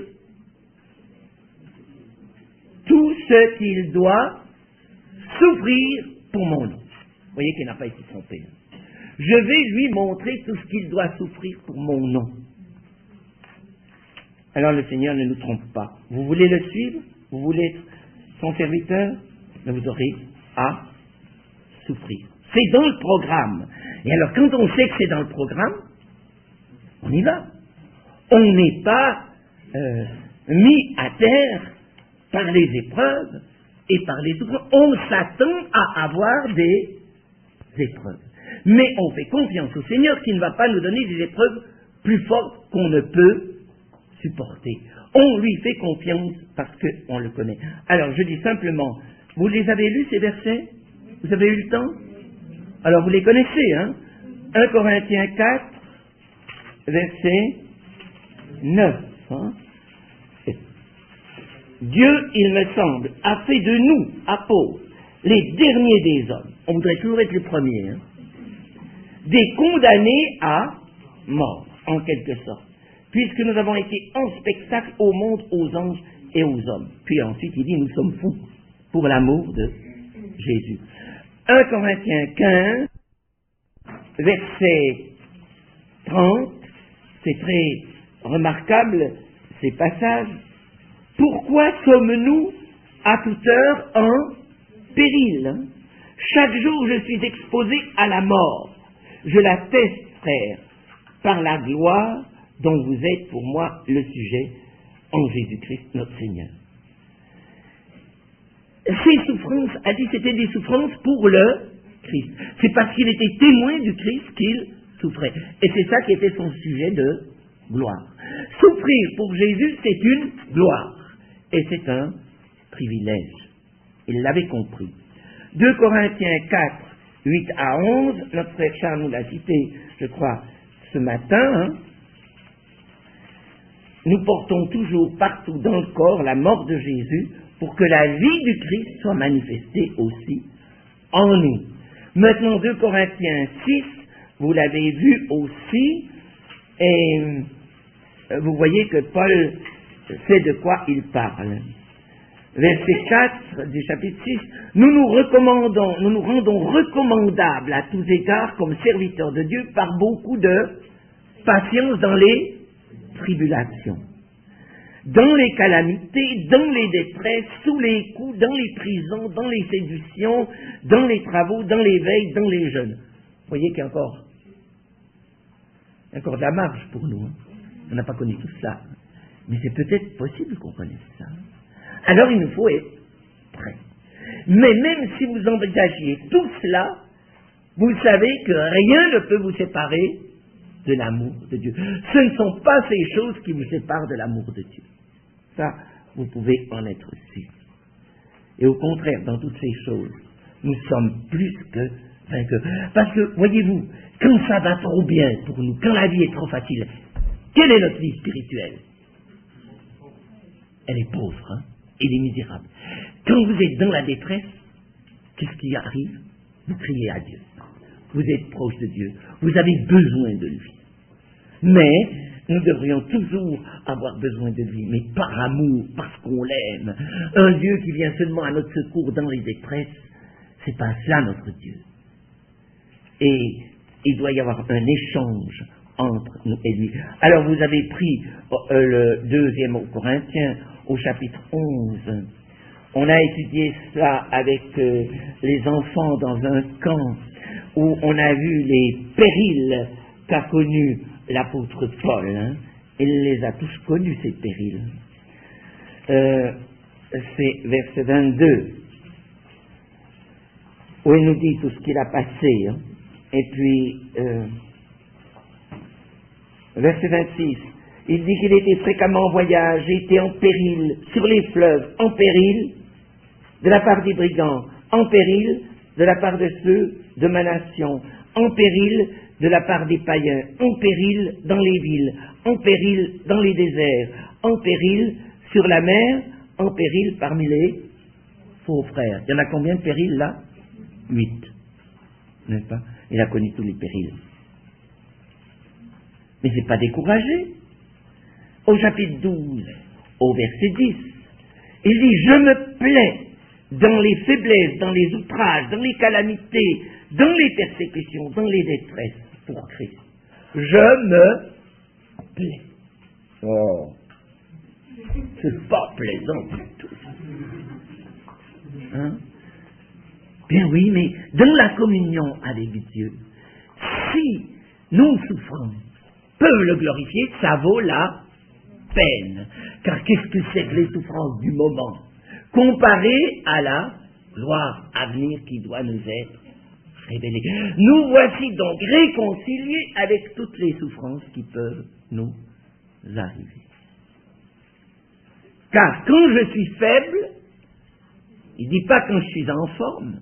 tout ce qu'il doit souffrir pour mon nom. Vous voyez qu'il n'a pas été trompé. Je vais lui montrer tout ce qu'il doit souffrir pour mon nom. Alors le Seigneur ne nous trompe pas. Vous voulez le suivre? Vous voulez être son serviteur? Mais vous aurez à souffrir. C'est dans le programme. Et alors quand on sait que c'est dans le programme, on y va. On n'est pas mis à terre par les épreuves et par les souffrances. On s'attend à avoir des épreuves. Mais on fait confiance au Seigneur qui ne va pas nous donner des épreuves plus fortes qu'on ne peut supporter. On lui fait confiance parce qu'on le connaît. Alors je dis simplement, vous les avez lus ces versets? Vous avez eu le temps? Alors vous les connaissez, 1 Corinthiens 4, verset 9. Dieu, il me semble, a fait de nous, apôtres, les derniers des hommes. On voudrait toujours être les premiers. Des condamnés à mort, en quelque sorte. Puisque nous avons été en spectacle au monde, aux anges et aux hommes. Puis ensuite, il dit, nous sommes fous pour l'amour de Jésus. 1 Corinthiens 15, verset 30, c'est très remarquable, ces passages. Pourquoi sommes-nous à toute heure en péril? Chaque jour, je suis exposé à la mort. Je l'atteste, frère, par la gloire dont vous êtes pour moi le sujet en Jésus-Christ notre Seigneur. Ces souffrances, a dit, c'était des souffrances pour le Christ. C'est parce qu'il était témoin du Christ qu'il souffrait. Et c'est ça qui était son sujet de gloire. Souffrir pour Jésus, c'est une gloire. Et c'est un privilège. Il l'avait compris. 2 Corinthiens 4, 8 à 11, notre frère Charles nous l'a cité, je crois, ce matin. Nous portons toujours partout dans le corps la mort de Jésus pour que la vie du Christ soit manifestée aussi en nous. Maintenant, 2 Corinthiens 6, vous l'avez vu aussi, et vous voyez que Paul sait de quoi il parle. Verset 4 du chapitre 6, nous nous rendons recommandables à tous égards comme serviteurs de Dieu par beaucoup de patience dans les tribulations, dans les calamités, dans les détresses, sous les coups, dans les prisons, dans les séductions, dans les travaux, dans les veilles, dans les jeûnes. Vous voyez qu'il y a encore de la marge pour nous. On n'a pas connu tout ça. Mais c'est peut-être possible qu'on connaisse ça. Alors il nous faut être prêts. Mais même si vous envisagiez tout cela, vous savez que rien ne peut vous séparer de l'amour de Dieu. Ce ne sont pas ces choses qui vous séparent de l'amour de Dieu. Ça, vous pouvez en être sûr. Et au contraire, dans toutes ces choses, nous sommes plus que vainqueurs. Parce que, voyez-vous, quand ça va trop bien pour nous, quand la vie est trop facile, quelle est notre vie spirituelle? Elle est pauvre, hein? Elle est misérable. Quand vous êtes dans la détresse, qu'est-ce qui arrive? Vous criez à Dieu. Vous êtes proche de Dieu. Vous avez besoin de lui. Mais nous devrions toujours avoir besoin de lui, mais par amour, parce qu'on l'aime. Un Dieu qui vient seulement à notre secours dans les détresses, c'est pas ça notre Dieu. Et il doit y avoir un échange entre nous et lui. Alors vous avez pris le 2e aux Corinthiens, au chapitre 11. On a étudié cela avec les enfants dans un camp où on a vu les périls qu'a connus l'apôtre Paul. Hein. Il les a tous connus, ces périls. C'est verset 22 où il nous dit tout ce qu'il a passé. Hein. Et puis, verset 26, il dit qu'il était fréquemment en voyage, était en péril sur les fleuves, en péril de la part des brigands, en péril de la part de ceux de ma nation, en péril de la part des païens, en péril dans les villes, en péril dans les déserts, en péril sur la mer, en péril parmi les faux frères. Il y en a combien de périls là? 8. N'est-ce pas? Il a connu tous les périls. Mais c'est pas découragé. Au chapitre 12, au verset 10, il dit, je me plais dans les faiblesses, dans les outrages, dans les calamités, dans les persécutions, dans les détresses pour Christ. Je me plais. Oh, c'est pas plaisant du tout. Hein? Bien oui, mais dans la communion avec Dieu, si nos souffrances peuvent le glorifier, ça vaut la peine. Car qu'est-ce que c'est que les souffrances du moment comparées à la gloire à venir qui doit nous être révélée? Nous voici donc réconciliés avec toutes les souffrances qui peuvent nous arriver. Car quand je suis faible, il ne dit pas quand je suis en forme.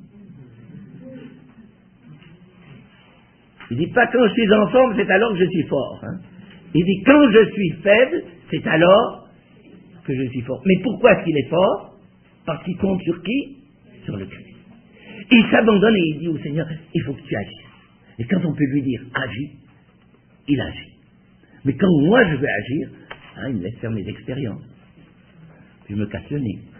Il ne dit pas quand je suis en forme, c'est alors que je suis fort. Hein. Il dit quand je suis faible, c'est alors que je suis fort. Mais pourquoi est-ce qu'il est fort? Parce qu'il compte sur qui? Sur le Christ. Il s'abandonne et il dit au Seigneur, il faut que tu agisses. Et quand on peut lui dire agis, il agit. Mais quand moi je veux agir, hein, il me laisse faire mes expériences. je me casse le nez.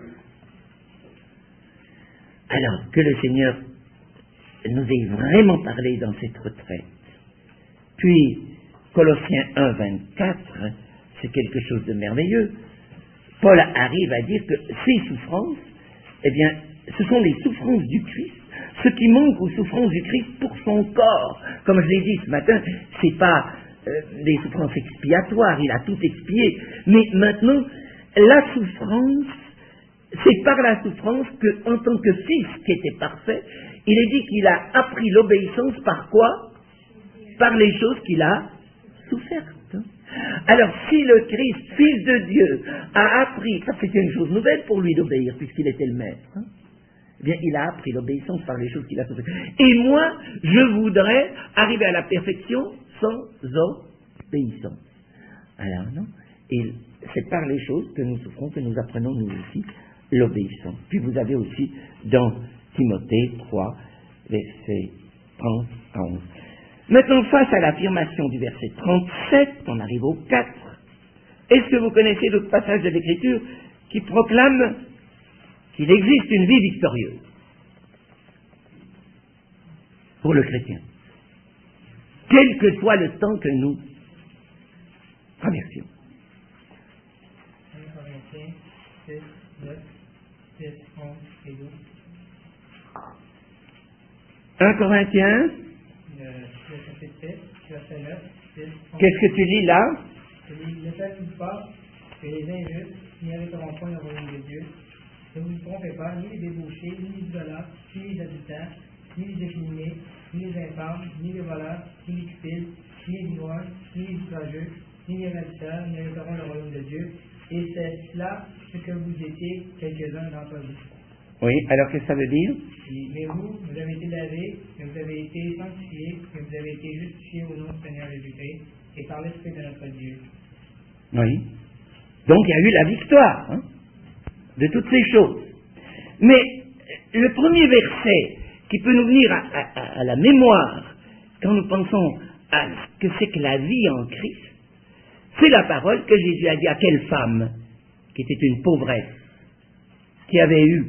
Alors, que le Seigneur nous ait vraiment parlé dans cette retraite. Puis, Colossiens 1, 24, c'est quelque chose de merveilleux. Paul arrive à dire que ces souffrances, eh bien, ce sont les souffrances du Christ. Ce qui manque aux souffrances du Christ pour son corps. Comme je l'ai dit ce matin, c'est pas des souffrances expiatoires, il a tout expié. Mais maintenant, la souffrance, c'est par la souffrance que, en tant que fils qui était parfait, il est dit qu'il a appris l'obéissance par quoi? Par les choses qu'il a souffertes. Alors, si le Christ, fils de Dieu, a appris, ça c'était une chose nouvelle pour lui d'obéir, puisqu'il était le maître, eh bien, il a appris l'obéissance par les choses qu'il a souffert. Et moi, je voudrais arriver à la perfection sans obéissance. Alors, non. Et c'est par les choses que nous souffrons que nous apprenons, nous aussi, l'obéissance. Puis vous avez aussi dans Timothée 3, versets 30 à 11. Maintenant, face à l'affirmation du verset 37, on arrive au 4. Est-ce que vous connaissez d'autres passages de l'Écriture qui proclament qu'il existe une vie victorieuse pour le chrétien, quel que soit le temps que nous traversions? 1 Corinthiens 6, 9, 10, 11 et 12. 1 Corinthiens, Le chapitre 6, verset 9, 10, 11. qu'est-ce que tu lis là? Ne faites-vous pas que les injustes n'hériteront point le royaume de Dieu? Ne vous trompez pas, ni les débauchés, ni les idolâtres, ni les adultères, ni les efféminés, ni les infâmes, ni les voleurs, ni les cupides, ni les ivrognes, ni les outrageux, ni les ravisseurs n'hériteront le royaume de Dieu. Et c'est cela ce que vous étiez quelques-uns d'entre vous. Oui, alors qu'est-ce que ça veut dire? Mais vous avez été lavés, mais vous avez été sanctifiés, mais vous avez été justifiés au nom du Seigneur Jésus-Christ et par l'Esprit de notre Dieu. Oui. Donc il y a eu la victoire de toutes ces choses. Mais le premier verset qui peut nous venir à la mémoire quand nous pensons à ce que c'est que la vie en Christ, c'est la parole que Jésus a dit à quelle femme qui était une pauvresse, qui avait eu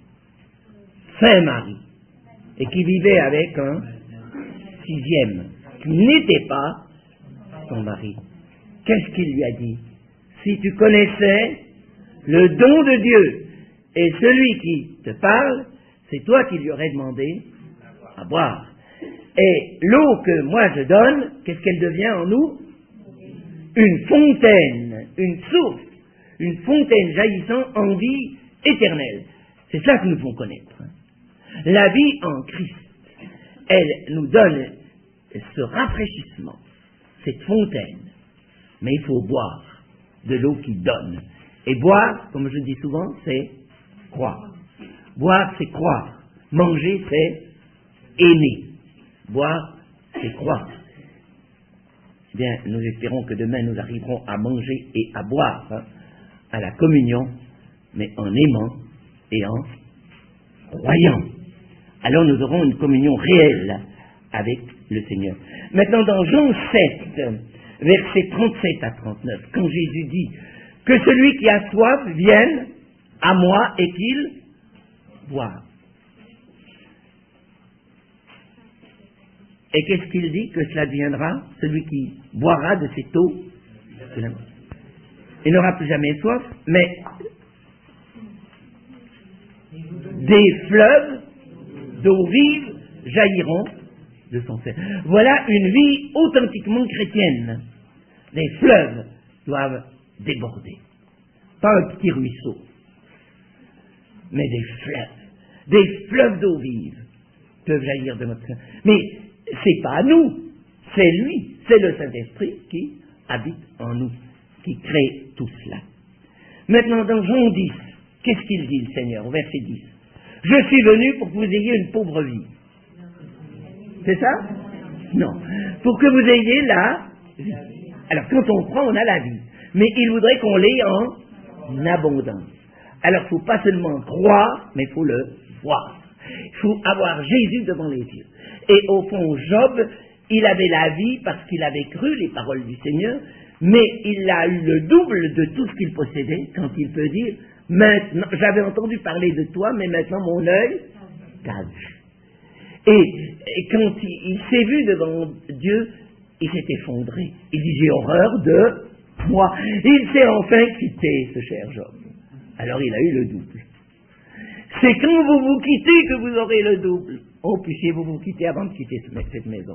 5 maris et qui vivait avec un 6e, qui n'était pas son mari. Qu'est-ce qu'il lui a dit? Si tu connaissais le don de Dieu et celui qui te parle, c'est toi qui lui aurais demandé à boire. Et l'eau que moi je donne, qu'est-ce qu'elle devient en nous? Une fontaine, une source, une fontaine jaillissant en vie éternelle. C'est ça que nous devons connaître. La vie en Christ, elle nous donne ce rafraîchissement, cette fontaine. Mais il faut boire de l'eau qui donne. Et boire, comme je dis souvent, c'est croire. Boire, c'est croire. Manger, c'est aimer. Boire, c'est croire. Bien, nous espérons que demain nous arriverons à manger et à boire à la communion, mais en aimant et en croyant. Alors nous aurons une communion réelle avec le Seigneur. Maintenant, dans Jean 7, versets 37 à 39, quand Jésus dit que celui qui a soif vienne à moi et qu'il boive. Et qu'est-ce qu'il dit? Que cela deviendra celui qui boira de cette eau. Il n'aura plus jamais soif, mais des fleuves d'eau vive jailliront de son sein. Voilà une vie authentiquement chrétienne. Les fleuves doivent déborder. Pas un petit ruisseau, mais des fleuves d'eau vive peuvent jaillir de notre sein. Mais c'est pas à nous, c'est lui, c'est le Saint-Esprit qui habite en nous, qui crée tout cela. Maintenant, dans Jean 10, qu'est-ce qu'il dit le Seigneur, au verset 10? Je suis venu pour que vous ayez une pauvre vie. C'est ça? Non. Pour que vous ayez la vie. Alors, quand on croit, on a la vie. Mais il voudrait qu'on l'ait en abondance. Alors, il ne faut pas seulement croire, mais il faut le voir. Il faut avoir Jésus devant les yeux. Et au fond, Job, il avait la vie parce qu'il avait cru les paroles du Seigneur, mais il a eu le double de tout ce qu'il possédait quand il peut dire, Maintenant, j'avais entendu parler de toi, mais maintenant mon œil t'a vu. Et quand il s'est vu devant Dieu, il s'est effondré. Il dit, j'ai horreur de moi. Il s'est enfin quitté, ce cher Job. Alors il a eu le double. C'est quand vous vous quittez que vous aurez le double. Oh, puissiez-vous vous quitter avant de quitter cette maison.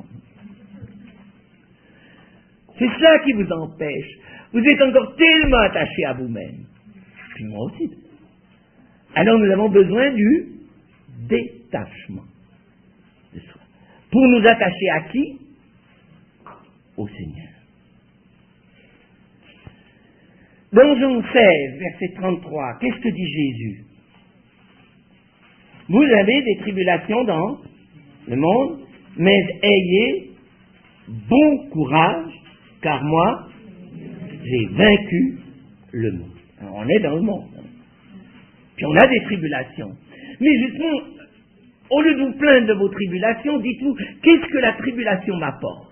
C'est cela qui vous empêche. Vous êtes encore tellement attaché à vous-même. Puis moi aussi. Alors nous avons besoin du détachement de soi. Pour nous attacher à qui? Au Seigneur. Dans Jean 16, verset 33, qu'est-ce que dit Jésus? Vous avez des tribulations dans le monde, mais ayez bon courage, car moi, j'ai vaincu le monde. Alors, on est dans le monde. Puis on a des tribulations. Mais justement, au lieu de vous plaindre de vos tribulations, dites-vous, qu'est-ce que la tribulation m'apporte?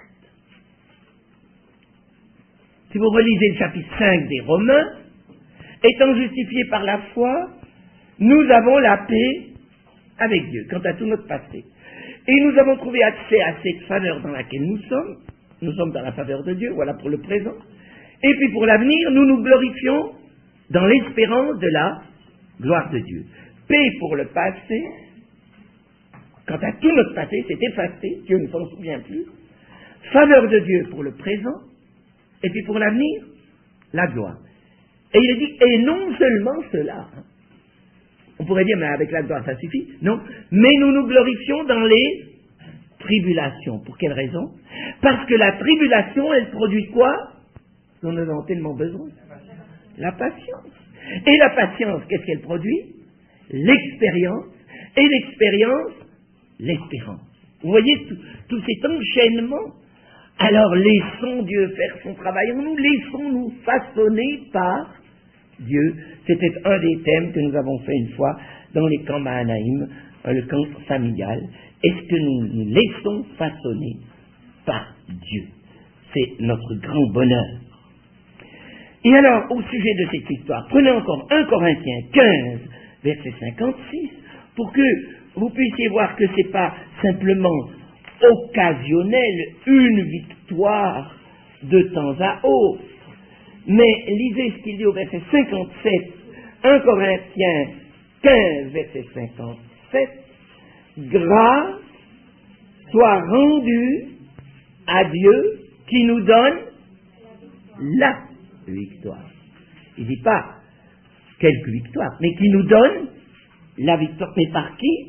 Si vous relisez le chapitre 5 des Romains, étant justifiés par la foi, nous avons la paix avec Dieu, quant à tout notre passé. Et nous avons trouvé accès à cette faveur dans laquelle nous sommes. Nous sommes dans la faveur de Dieu, voilà pour le présent. Et puis pour l'avenir, nous nous glorifions dans l'espérance de la gloire de Dieu. Paix pour le passé, quant à tout notre passé, c'est effacé, Dieu ne s'en souvient plus. Faveur de Dieu pour le présent, et puis pour l'avenir, la gloire. Et il est dit, et non seulement cela. On pourrait dire, mais avec la gloire ça suffit. Non, mais nous nous glorifions dans les tribulations. Pour quelle raison? Parce que la tribulation, elle produit quoi? Dont nous avons tellement besoin. La patience. Et la patience, qu'est-ce qu'elle produit? L'expérience. Et l'expérience, l'espérance. Vous voyez tout cet enchaînement. Alors laissons Dieu faire son travail en nous, laissons-nous façonner par Dieu. C'était un des thèmes que nous avons fait une fois dans les camps Mahanaïm, le camp familial. Est-ce que nous nous laissons façonner par Dieu? C'est notre grand bonheur. Et alors, au sujet de cette histoire, prenez encore 1 Corinthiens 15, verset 56, pour que vous puissiez voir que ce n'est pas simplement occasionnel, une victoire de temps à autre. Mais lisez ce qu'il dit au verset 57, 1 Corinthiens 15, verset 57, grâce soit rendue à Dieu qui nous donne la victoire. Il ne dit pas quelques victoires, mais qui nous donne la victoire. Mais par qui?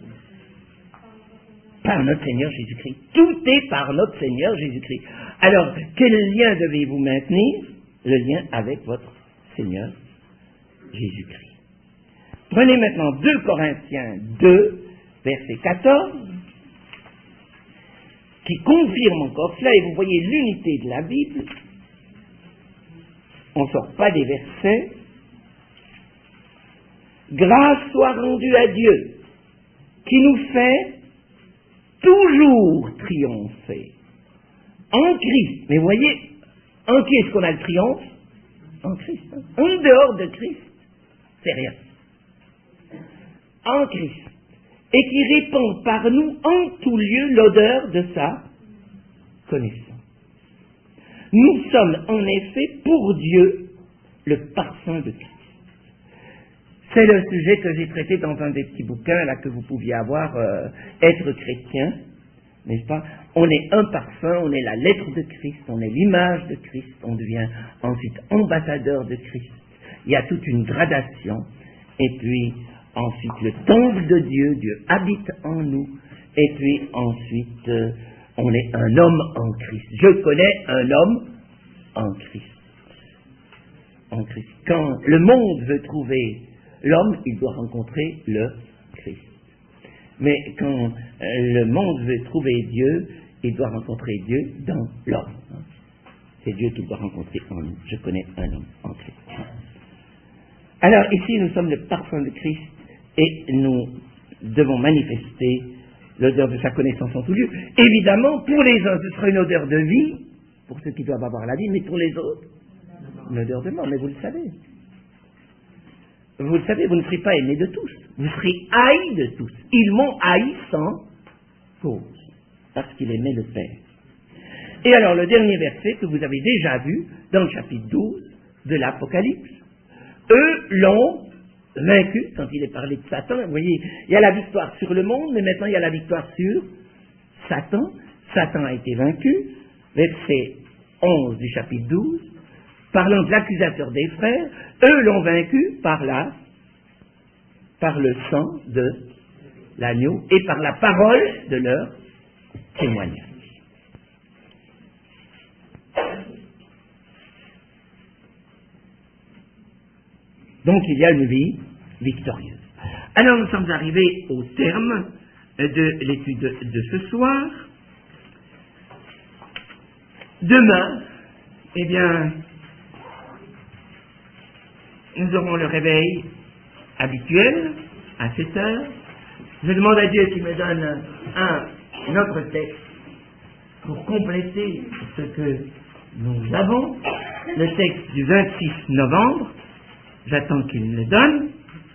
Par notre Seigneur Jésus-Christ. Tout est par notre Seigneur Jésus-Christ. Alors, quel lien devez-vous maintenir? Le lien avec votre Seigneur Jésus-Christ. Prenez maintenant 2 Corinthiens 2, verset 14, qui confirme encore cela, et vous voyez l'unité de la Bible. On ne sort pas des versets. Grâce soit rendue à Dieu, qui nous fait toujours triompher en Christ. Mais voyez, en qui est-ce qu'on a le triomphe? En Christ. Hein? En dehors de Christ, c'est rien. En Christ. Et qui répand par nous en tout lieu l'odeur de sa connaissance. Nous sommes en effet pour Dieu le parfum de Christ. C'est le sujet que j'ai traité dans un des petits bouquins là que vous pouviez avoir, être chrétien, n'est-ce pas? On est un parfum, on est la lettre de Christ, on est l'image de Christ, on devient ensuite ambassadeur de Christ. Il y a toute une gradation, et puis ensuite le temple de Dieu, Dieu habite en nous, et puis ensuite on est un homme en Christ. Je connais un homme en Christ. En Christ. Quand le monde veut trouver l'homme, il doit rencontrer le Christ. Mais quand le monde veut trouver Dieu, il doit rencontrer Dieu dans l'homme. C'est Dieu qu'il doit rencontrer en nous. Je connais un homme en Christ. Alors ici, nous sommes le parfum de Christ et nous devons manifester l'odeur de sa connaissance en tout lieu. Évidemment, pour les uns, ce sera une odeur de vie, pour ceux qui doivent avoir la vie, mais pour les autres, une odeur de mort, mais vous le savez. vous le savez, vous ne serez pas aimé de tous. Vous serez haï de tous. Ils m'ont haï sans cause, parce qu'il aimait le Père. Et alors, le dernier verset que vous avez déjà vu dans le chapitre 12 de l'Apocalypse. Eux l'ont vaincu, quand il est parlé de Satan. Vous voyez, il y a la victoire sur le monde, mais maintenant il y a la victoire sur Satan. Satan a été vaincu. Verset 11 du chapitre 12. Parlant de l'accusateur des frères, eux l'ont vaincu par le sang de l'agneau et par la parole de leur témoignage. Donc il y a une vie victorieuse. Alors nous sommes arrivés au terme de l'étude de ce soir. Demain, eh bien, nous aurons le réveil habituel à 7 heures. Je demande à Dieu qu'il me donne un autre texte pour compléter ce que nous avons, le texte du 26 novembre. J'attends qu'il me le donne,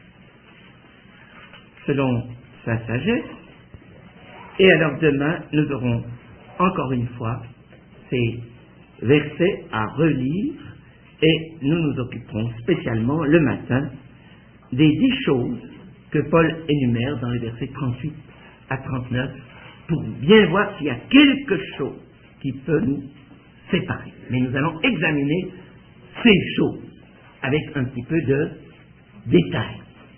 selon sa sagesse. Et alors demain, nous aurons encore une fois ces versets à relire et nous nous occuperons spécialement le matin des 10 choses que Paul énumère dans les versets 38 à 39 pour bien voir s'il y a quelque chose qui peut nous séparer. Mais nous allons examiner ces choses avec un petit peu de détail.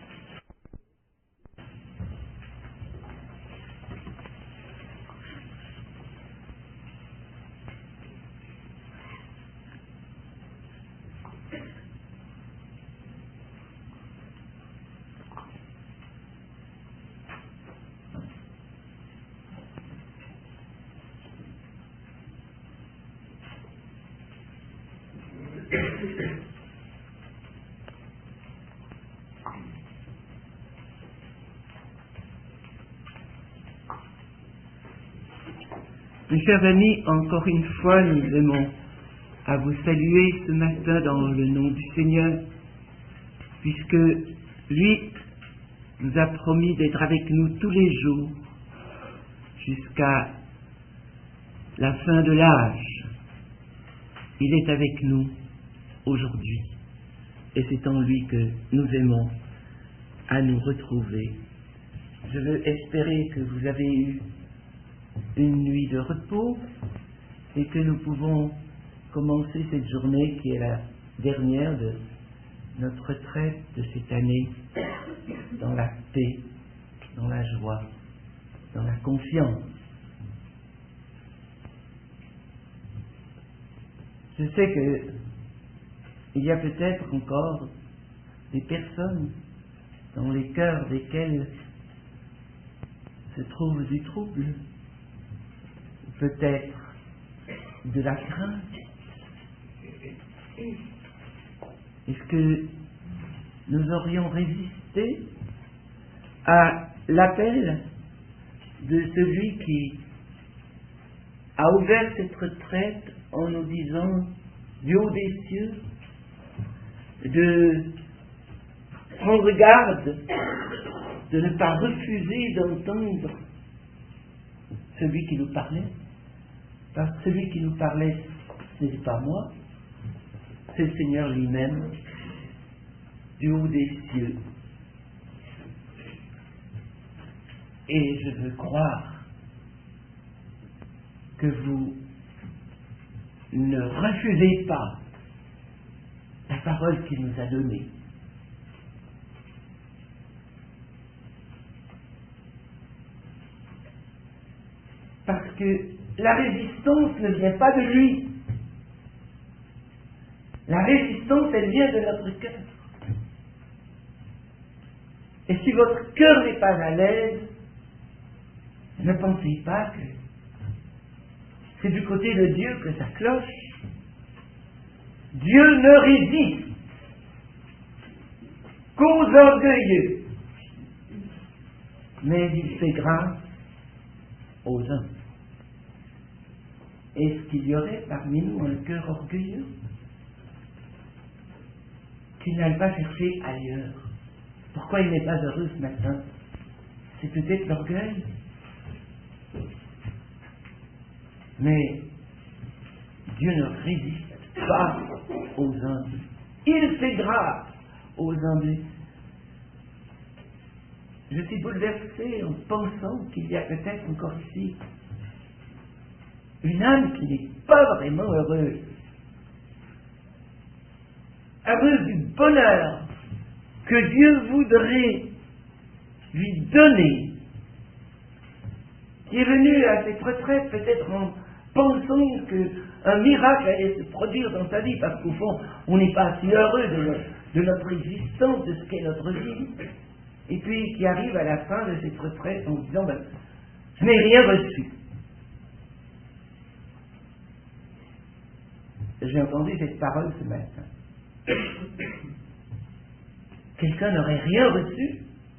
Mes chers amis, encore une fois, nous aimons à vous saluer ce matin dans le nom du Seigneur, puisque lui nous a promis d'être avec nous tous les jours jusqu'à la fin de l'âge. Il est avec nous aujourd'hui et c'est en lui que nous aimons à nous retrouver. Je veux espérer que vous avez eu une nuit de repos et que nous pouvons commencer cette journée qui est la dernière de notre retraite de cette année dans la paix, dans la joie, dans la confiance. Je sais que il y a peut-être encore des personnes dans les cœurs desquelles se trouve du trouble, peut-être de la crainte. Est-ce que nous aurions résisté à l'appel de celui qui a ouvert cette retraite en nous disant du haut des cieux de prendre garde, de ne pas refuser d'entendre celui qui nous parlait? Parce que celui qui nous parlait, ce n'est pas moi, c'est le Seigneur lui-même, du haut des cieux. Et je veux croire que vous ne refusez pas la parole qu'il nous a donnée. Parce que la résistance ne vient pas de lui. La résistance, elle vient de notre cœur. Et si votre cœur n'est pas à l'aise, ne pensez pas que c'est du côté de Dieu que ça cloche. Dieu ne résiste qu'aux orgueilleux, mais il fait grâce aux hommes. Est-ce qu'il y aurait parmi nous un cœur orgueilleux qui n'aille pas chercher ailleurs? pourquoi il n'est pas heureux ce matin? C'est peut-être l'orgueil. Mais Dieu ne résiste pas aux humbles. Il fait grâce aux humbles. Je suis bouleversé en pensant qu'il y a peut-être encore ici une âme qui n'est pas vraiment heureuse. Heureuse du bonheur que Dieu voudrait lui donner, qui est venu à cette retraite peut-être en pensant qu'un miracle allait se produire dans sa vie, parce qu'au fond, on n'est pas si heureux de notre existence, de ce qu'est notre vie, et puis qui arrive à la fin de cette retraite en disant je n'ai rien reçu. J'ai entendu cette parole ce matin. Quelqu'un n'aurait rien reçu?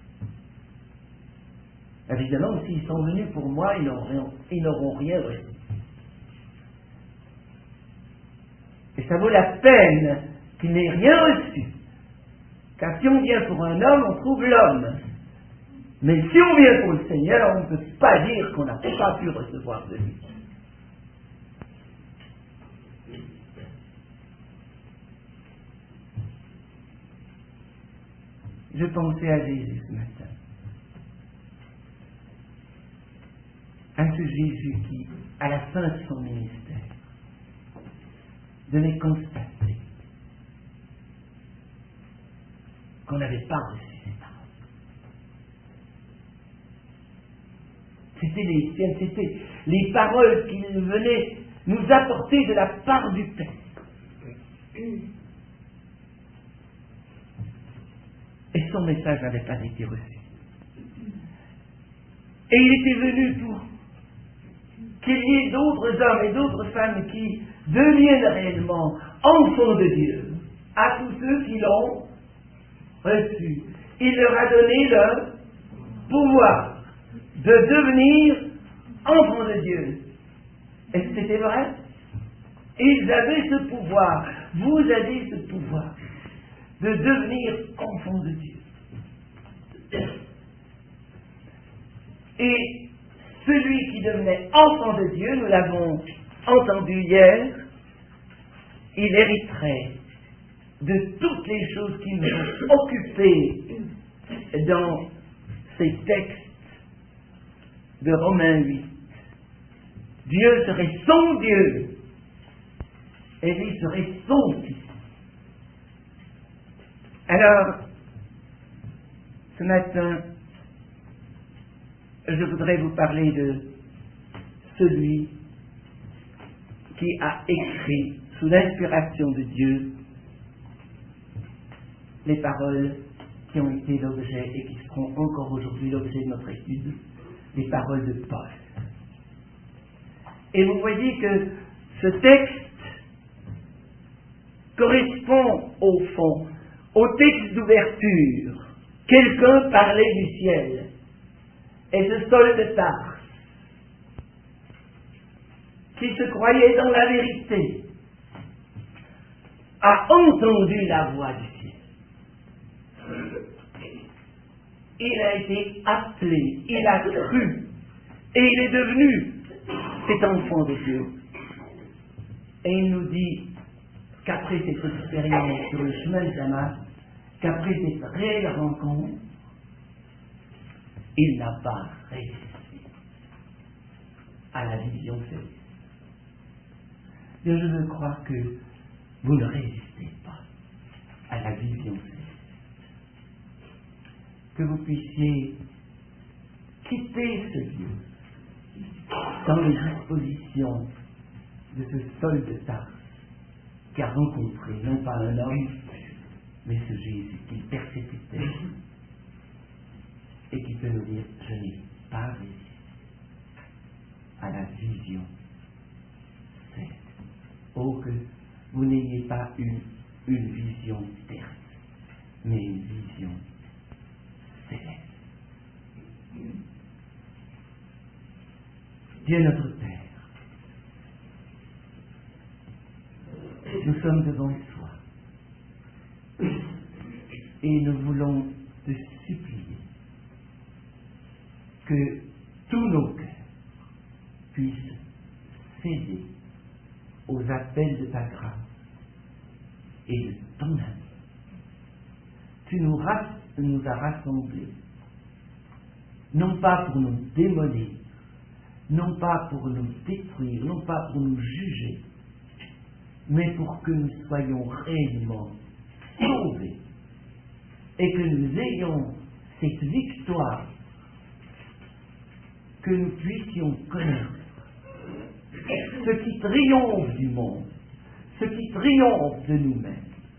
Évidemment, s'ils sont venus pour moi, ils n'auront rien reçu. Et ça vaut la peine qu'il n'ait rien reçu. Car si on vient pour un homme, on trouve l'homme. Mais si on vient pour le Seigneur, on ne peut pas dire qu'on n'a pas pu recevoir de lui. Je pensais à Jésus ce matin. À ce Jésus qui, à la fin de son ministère, devait constater qu'on n'avait pas reçu ses paroles. C'était les siennes, c'était les paroles qu'il venait nous apporter de la part du Père. Et son message n'avait pas été reçu. Et il était venu pour qu'il y ait d'autres hommes et d'autres femmes qui deviennent réellement enfants de Dieu, à tous ceux qui l'ont reçu. Il leur a donné le pouvoir de devenir enfants de Dieu. Est-ce que c'était vrai? Ils avaient ce pouvoir. Vous avez ce pouvoir de devenir enfants de Dieu. Et celui qui devenait enfant de Dieu, nous l'avons entendu hier, il hériterait de toutes les choses qui nous ont occupés dans ces textes de Romains 8. Dieu serait son Dieu et lui serait son Fils. Alors, ce matin, je voudrais vous parler de celui qui a écrit sous l'inspiration de Dieu les paroles qui ont été l'objet et qui seront encore aujourd'hui l'objet de notre étude, les paroles de Paul. Et vous voyez que ce texte correspond au fond au texte d'ouverture. Quelqu'un parlait du ciel. Et ce Saul de Tarse, qui se croyait dans la vérité, a entendu la voix du ciel. Il a été appelé, il a cru, et il est devenu cet enfant de Dieu. Et il nous dit qu'après cette expérience sur le chemin de Damas, qu'après cette réelle rencontre, il n'a pas résisté à la vision céleste. Et je veux croire que vous ne résistez pas à la vision céleste. Que vous puissiez quitter ce lieu dans les dispositions de ce Saul de Tarse qui a rencontré non pas un homme, mais ce Jésus qu'il persécutait et qui peut nous dire: je n'ai pas résisté à la vision céleste. Oh, que vous n'ayez pas eu une vision terrestre, mais une vision céleste. Dieu notre Père, nous sommes devant toi et nous voulons te que tous nos cœurs puissent céder aux appels de ta grâce et de ton amour. Tu nous as rassemblés, non pas pour nous démolir, non pas pour nous détruire, non pas pour nous juger, mais pour que nous soyons réellement sauvés et que nous ayons cette victoire, que nous puissions connaître ce qui triomphe du monde, ce qui triomphe de nous-mêmes,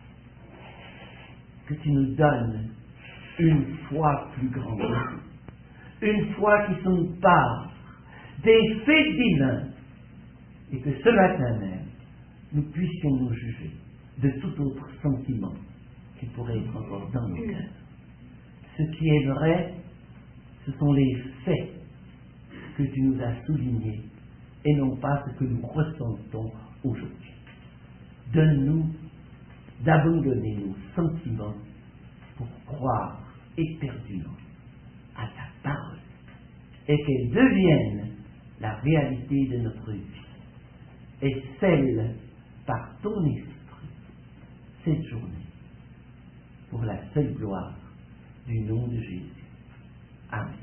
que tu nous donnes une foi plus grande, une foi qui se part des faits divins, et que ce matin même, nous puissions nous juger de tout autre sentiment qui pourrait être encore dans nos cœurs. Ce qui est vrai, ce sont les faits que tu nous as soulignés et non pas ce que nous ressentons aujourd'hui. Donne-nous d'abandonner nos sentiments pour croire éperdument à ta parole et qu'elle devienne la réalité de notre vie et celle par ton esprit cette journée pour la seule gloire du nom de Jésus. Amen.